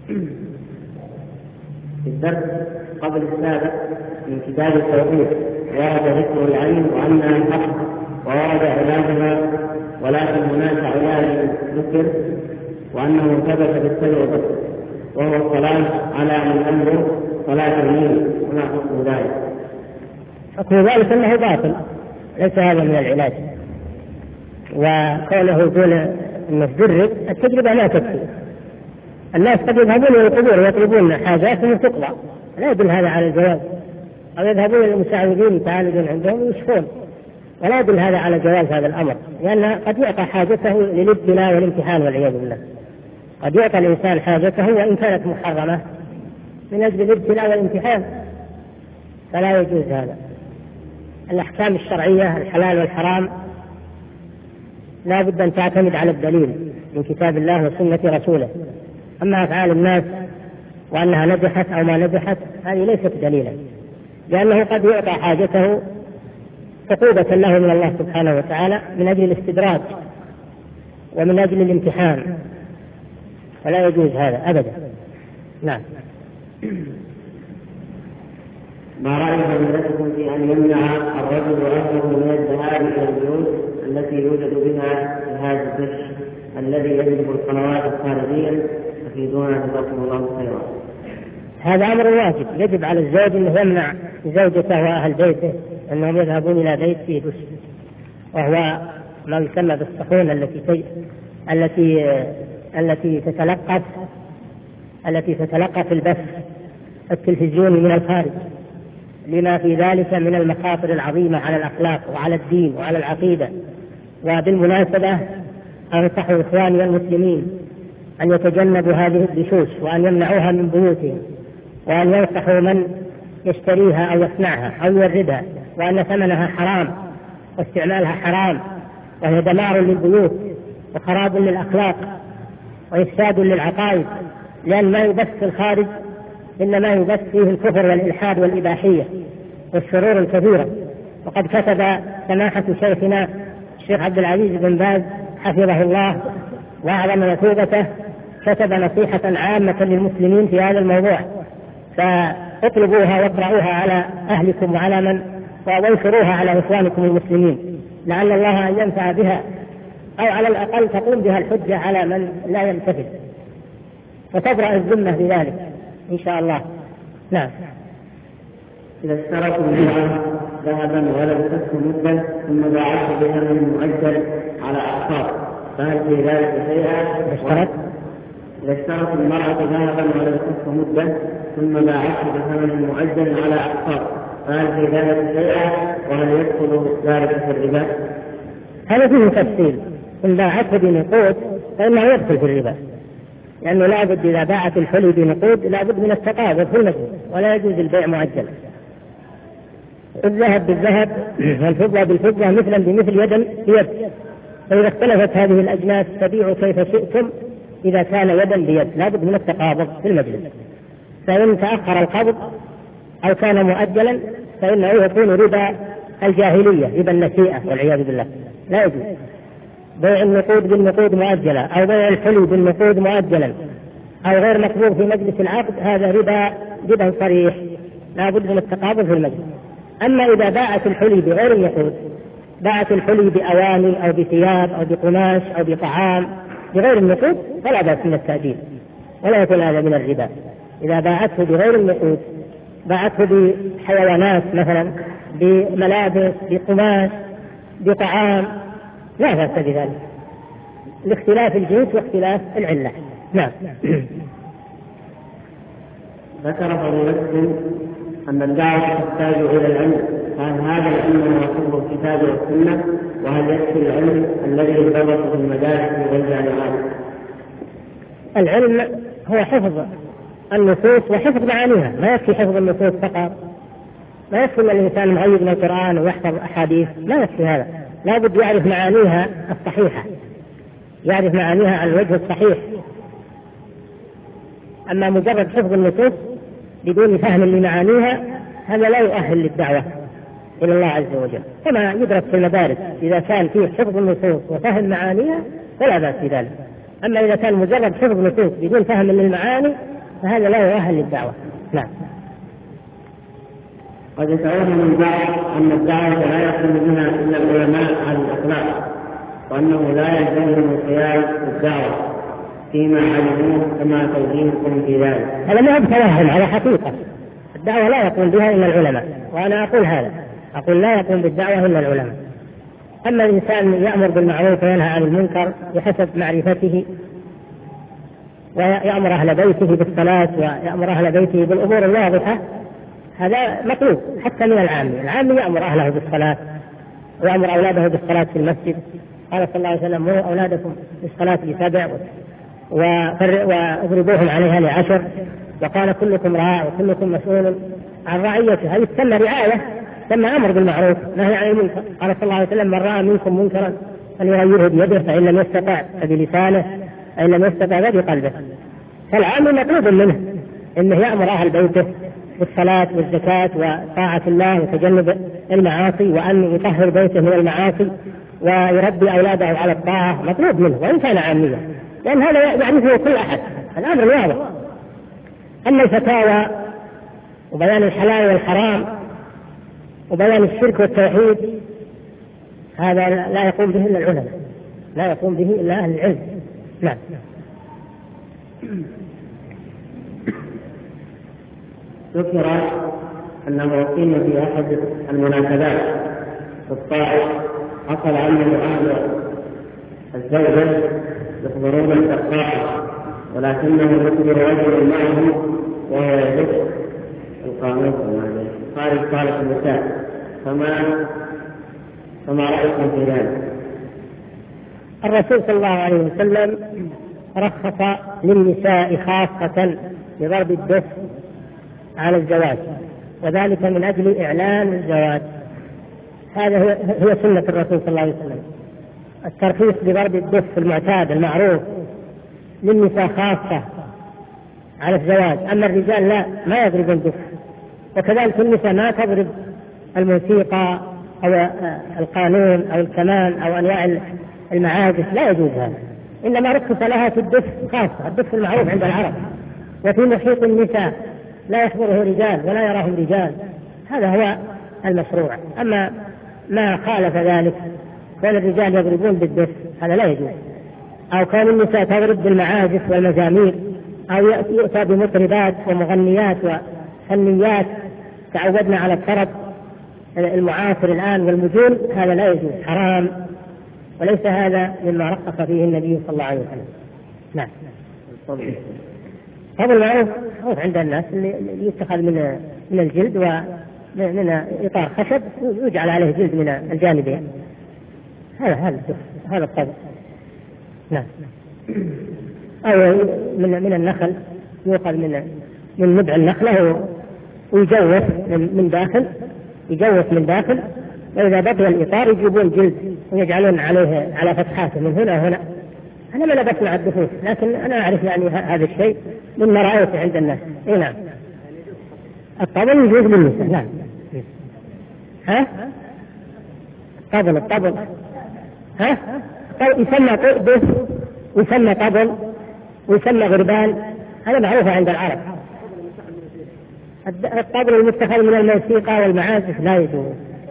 في الدرس قبل السابق من كتاب التوحيد ورد ذكر العلم وأنها حق وورد علاجها، ولكن هناك علاج ذكر وأنه ثبت بالتجربة وهو الصلاة على من أمره صلاة الليل. وما حكم ذلك؟ حكم ذلك أنه باطل، ليس هذا من العلاج. وكونه يقول أنه تجرب، التجربة لا تكفي. الناس قد يذهبون إلى القبور ويطلبون حاجاتهم تقضى، لا يدل هذا على الجواز. أو يذهبون إلى المساعدين يتعالجون عندهم ويشفون، ولا يدل هذا على جواز هذا الأمر، لأن قد يعطى حاجته للابتلاء والامتحان والعياذ بالله. قد يعطى الإنسان حاجته وإن كانت محرمة من أجل الابتلاء والامتحان، فلا يجوز هذا. الأحكام الشرعية الحلال والحرام لا بد أن تعتمد على الدليل من كتاب الله وسنة رسوله. أما أفعال الناس وأنها نجحت أو ما نجحت هذه ليست دليلا، لأنه قد يعطى حاجته عقوبة له من الله سبحانه وتعالى من أجل الاستدراج ومن أجل الامتحان، فلا يجوز هذا أبدا. نعم. ما رأي فضيلتكم في أن يمنع الرجل أهله من الذهاب إلى البيوت التي يوجد بها جهاز الدش الذي يجلب القنوات الخارجية؟ تفيدونا جزاكم الله خيرا. هذا أمر واجب، يجب على الزوج أنه يمنع زوجته وأهل بيته أنهم يذهبون إلى بيت فيه دش، وهو ما يسمى بالصحون التي تي... التي التي تتلقف التي تتلقف البث التلفزيوني من الخارج، لما في ذلك من المخاطر العظيمة على الأخلاق وعلى الدين وعلى العقيدة. وبالمناسبة أنصح إخواني المسلمين أن يتجنبوا هذه الدشوش وأن يمنعوها من بيوتهم، وأن ينصحوا من يشتريها أو يصنعها أو يوردها، وأن ثمنها حرام واستعمالها حرام، وهي دمار للبيوت وخراب للأخلاق وإفساد للعقائد، لأن ما يبث في الخارج إنما يبث فيه الكفر والإلحاد والإباحية والشرور الكثيرة. وقد كتب سماحة شيخنا الشيخ عبد العزيز بن باز حفظه الله وأعظم مثوبته، كتب نصيحة عامة للمسلمين في هذا الموضوع، فاطلبوها واقرأوها على أهلكم وعلى من وانشروها على إخوانكم المسلمين، لعل الله أن ينفع بها، أو على الأقل تقوم بها الحجة على من لا ينتفع، فتبرأ الذمة بذلك إن شاء الله. نعم. إذا اشتركوا بها ذهبا ولم تكن مدة ثم باعته بثمن مؤجل على أقساط، فهل في ذلك شيئا؟ اشترك إذا اشترت المرأة ذهبا ولم تكن مدة ثم باعته بثمن مؤجل على أقساط، فهل في ذلك شيئا؟ وهل يدخل ذلك في الربا؟ هذا فيه تفصيل. إن باعته بنقود فإنه يدخل في الربا، لأنه لا بد إذا باعت الحلي بنقود لا بد من التقابض في المجلس، ولا يجوز البيع معجلا. الذهب بالذهب والفضة بالفضة مثلا بمثل يدا بيد، فإذا اختلفت هذه الأجناس فبيعوا كيف شئتم إذا كان يدا بيد، لا بد من التقابض في المجلس. فإن تأخر القبض أو كان مؤجلا فإنه يكون ربا الجاهلية، ربا النسيئة والعياذ بالله، لا يجوز. بيع النقود بالنقود مؤجلة أو بيع الحلي بالنقود مؤجلا أو غير مقبول في مجلس العقد، هذا ربا ربا صريح، لا بد من التقابض في المجلس. أما إذا باعت الحلي بغير النقود، باعت الحلي بأواني أو بثياب أو بقماش أو بطعام بغير النقود، فلا بأس من التأجيل، ولا يكون هذا من الربا. إذا باعته بغير النقود، باعته بحيوانات مثلا، بملابس، بقماش، بطعام، لا بأس بذلك، لاختلاف الجنس واختلاف العلة. نعم. ذكر فضيلتكم أن الدعوة تحتاج إلى العلم، فهل هذا العلم هو حفظ الكتاب والسنة؟ وهل يكفي العلم الذي يدرس في المدارس والجامعات؟ العلم هو حفظ النصوص وحفظ معانيها، ما يكفي حفظ النصوص فقط، ما يكفي أن الإنسان مغيب من القرآن ويحفظ أحاديث، ما يكفي هذا، لا بد يعرف معانيها الصحيحة، يعرف معانيها على الوجه الصحيح. أما مجرد حفظ النصوص بدون فهم لمعانيها هذا لا يؤهل للدعوة إلى الله عز وجل، كما يدرس في المدارس. إذا كان فيه حفظ النصوص وفهم معانيها فلا بأس بذلك، أما إذا كان مجرد حفظ نصوص بدون فهم للمعاني فهذا لا يؤهل للدعوة. نعم. قد يتوهم البعض أن الدعوة لا يقوم بها إلا العلماء على الإطلاق، وأنه لا يلزمهم القيام بالدعوة فيما علموه كما توجيهكم في ذلك. هذا ما هو بتوهم، على حقيقة الدعوة لا يقوم بها إلا العلماء، وأنا أقول هذا، أقول لا يقوم بالدعوة إلا العلماء. أما الإنسان يأمر بالمعروف وينهى عن المنكر بحسب معرفته، ويأمر أهل بيته بالصلاة ويأمر أهل بيته بالأمور الواضحة، هذا مطلوب حتى من العامي. العامي يأمر أهله بالصلاة ويأمر أولاده بالصلاة في المسجد. قال صلى الله عليه وسلم: مروا أولادكم بالصلاة لسبع واضربوهم عليها لعشر، وقال: كلكم راع وكلكم مسؤول عن رعيته. هذه تسمى رعاية، تسمى أمر بالمعروف نهي عن المنكر. قال صلى الله عليه وسلم: من رأى منكم منكرا فليغيره بيده، فإن لم يستطع فبلسانه، فإن لم يستطع فبقلبه. فالعامل مطلوب منه انه يأمر اهل بيته بالصلاة والزكاة وطاعة الله وتجنب المعاصي، وان يطهر بيته من المعاصي ويربي اولاده على الطاعة، مطلوب منه وان كان عاميا، لان هذا يعرفه كل احد، الامر واضح. اما الفتاوى وبيان الحلال والحرام وبيان الشرك والتوحيد هذا لا يقوم به الا العلماء، لا يقوم به الا اهل العلم. نعم. ذكر أنه قيل في أحد المناسبات في الطائف حصل أن أهل الزوجة يحضرون التقاعد، ولكنه يخبر رجل معه وهو يدق القانون خارج صالة النساء، فما فما رأيكم في ذلك؟ الرسول صلى الله عليه وسلم رخص للنساء خاصة بضرب الدف على الزواج، وذلك من أجل إعلان الزواج. هذا هي سنة الرسول صلى الله عليه وسلم، الترخيص بضرب الدف المعتاد المعروف للنساء خاصة على الزواج. أما الرجال لا، ما يضرب الدف، وكذلك النساء ما تضرب الموسيقى أو القانون أو الكمان أو أنواع المعازف، لا يجوز هذا، إنما رخص لها في الدف خاصة، الدف المعروف عند العرب، وفي محيط النساء لا يحضره رجال ولا يراه رجال، هذا هو المشروع. أما ما خالف ذلك كان الرجال يضربون بالدف هذا لا يجوز، أو كان النساء تضرب بالمعازف والمزامير، أو يؤتى بمطربات ومغنيات وفنيات تعودنا على الطرب المعاصر الآن والمجون، هذا لا يجوز، حرام، وليس هذا مما رخص فيه النبي صلى الله عليه وسلم. نعم. هذا المعروف عند الناس اللي يتخذ من من الجلد ومن إطار خشب ويجعل عليه جلد من الجانبين، هذا هذا هذا الطبع. نعم. أو من من النخل يؤخذ من من نبع النخلة ويجوف من داخل، يجوف من داخل، وإذا بقي الإطار يجيبون جلد ويجعلون عليه على فتحاته من هنا وهنا. أنا ما لبس مع الدفوف، لكن أنا أعرف يعني هذا الشيء مما رأيته عند الناس. إيه نعم. الطبل يجوز للنساء. نعم. ها؟ الطبل الطبل ها؟ يسمى دف ويسمى طبل ويسمى غربان، هذا معروف عند العرب. الطبل المتخذ من الموسيقى والمعازف لا يجوز،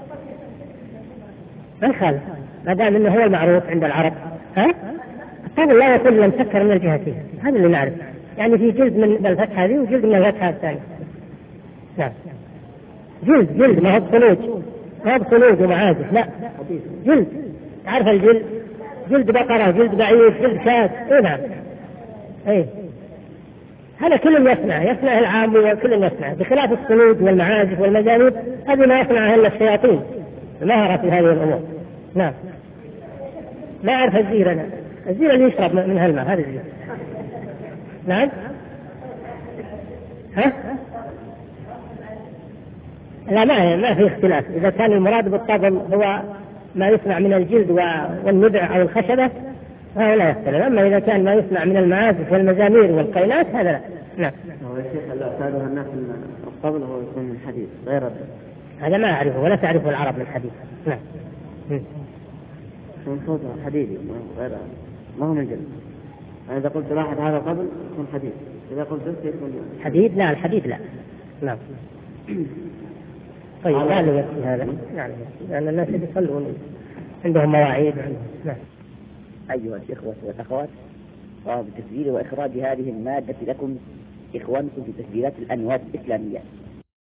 ما يخالف ما دام انه هو المعروف عند العرب. ها؟ الطبل لا يكون الا مسكر من الجهتين، هذا اللي نعرف، يعني في جلد من الفتحه هذه وجلد من الفتحه الثانيه. نعم. جلد جلد ما هو بخلوج، ما هو بخلوج ومعازف، لا جلد، تعرف الجلد، جلد بقره، جلد بعير، جلد شاة. اي نعم. اي هذا كل يصنع يصنع العام وكل يصنع، بخلاف الصلود والمعازف والمزامير هذه ما يصنعها الا الشياطين ماهرة في هذه الامور. نعم. ما اعرف الزير، انا الزير اللي يشرب من هالماء هذا الزير. نعم. ها؟ لا ما ما في اختلاف، اذا كان المراد بالطبل هو ما يصنع من الجلد والنبع او الخشبه هذا لا يختلف، اما اذا كان ما يصنع من المعازف والمزامير والقينات هذا لا. نعم. هو يا شيخ اللي اعتادها الناس ان الطبل هو يكون من حديد غير هذا ما اعرفه ولا تعرفه العرب من حديد. نعم. يكون صوته حديدي غير ما هو من جلد. اذا قلت واحد هذا طبل يكون حديد، اذا قلت بس يكون حديد لا، الحديد لا. نعم. طيب لا نفسي هذا يعني لأن الناس يصلون عندهم مواعيد. نعم. أيها الإخوة والأخوات، قام بتسجيل وإخراج هذه المادة لكم إخوانكم في تسجيلات الأنوار الإسلامية.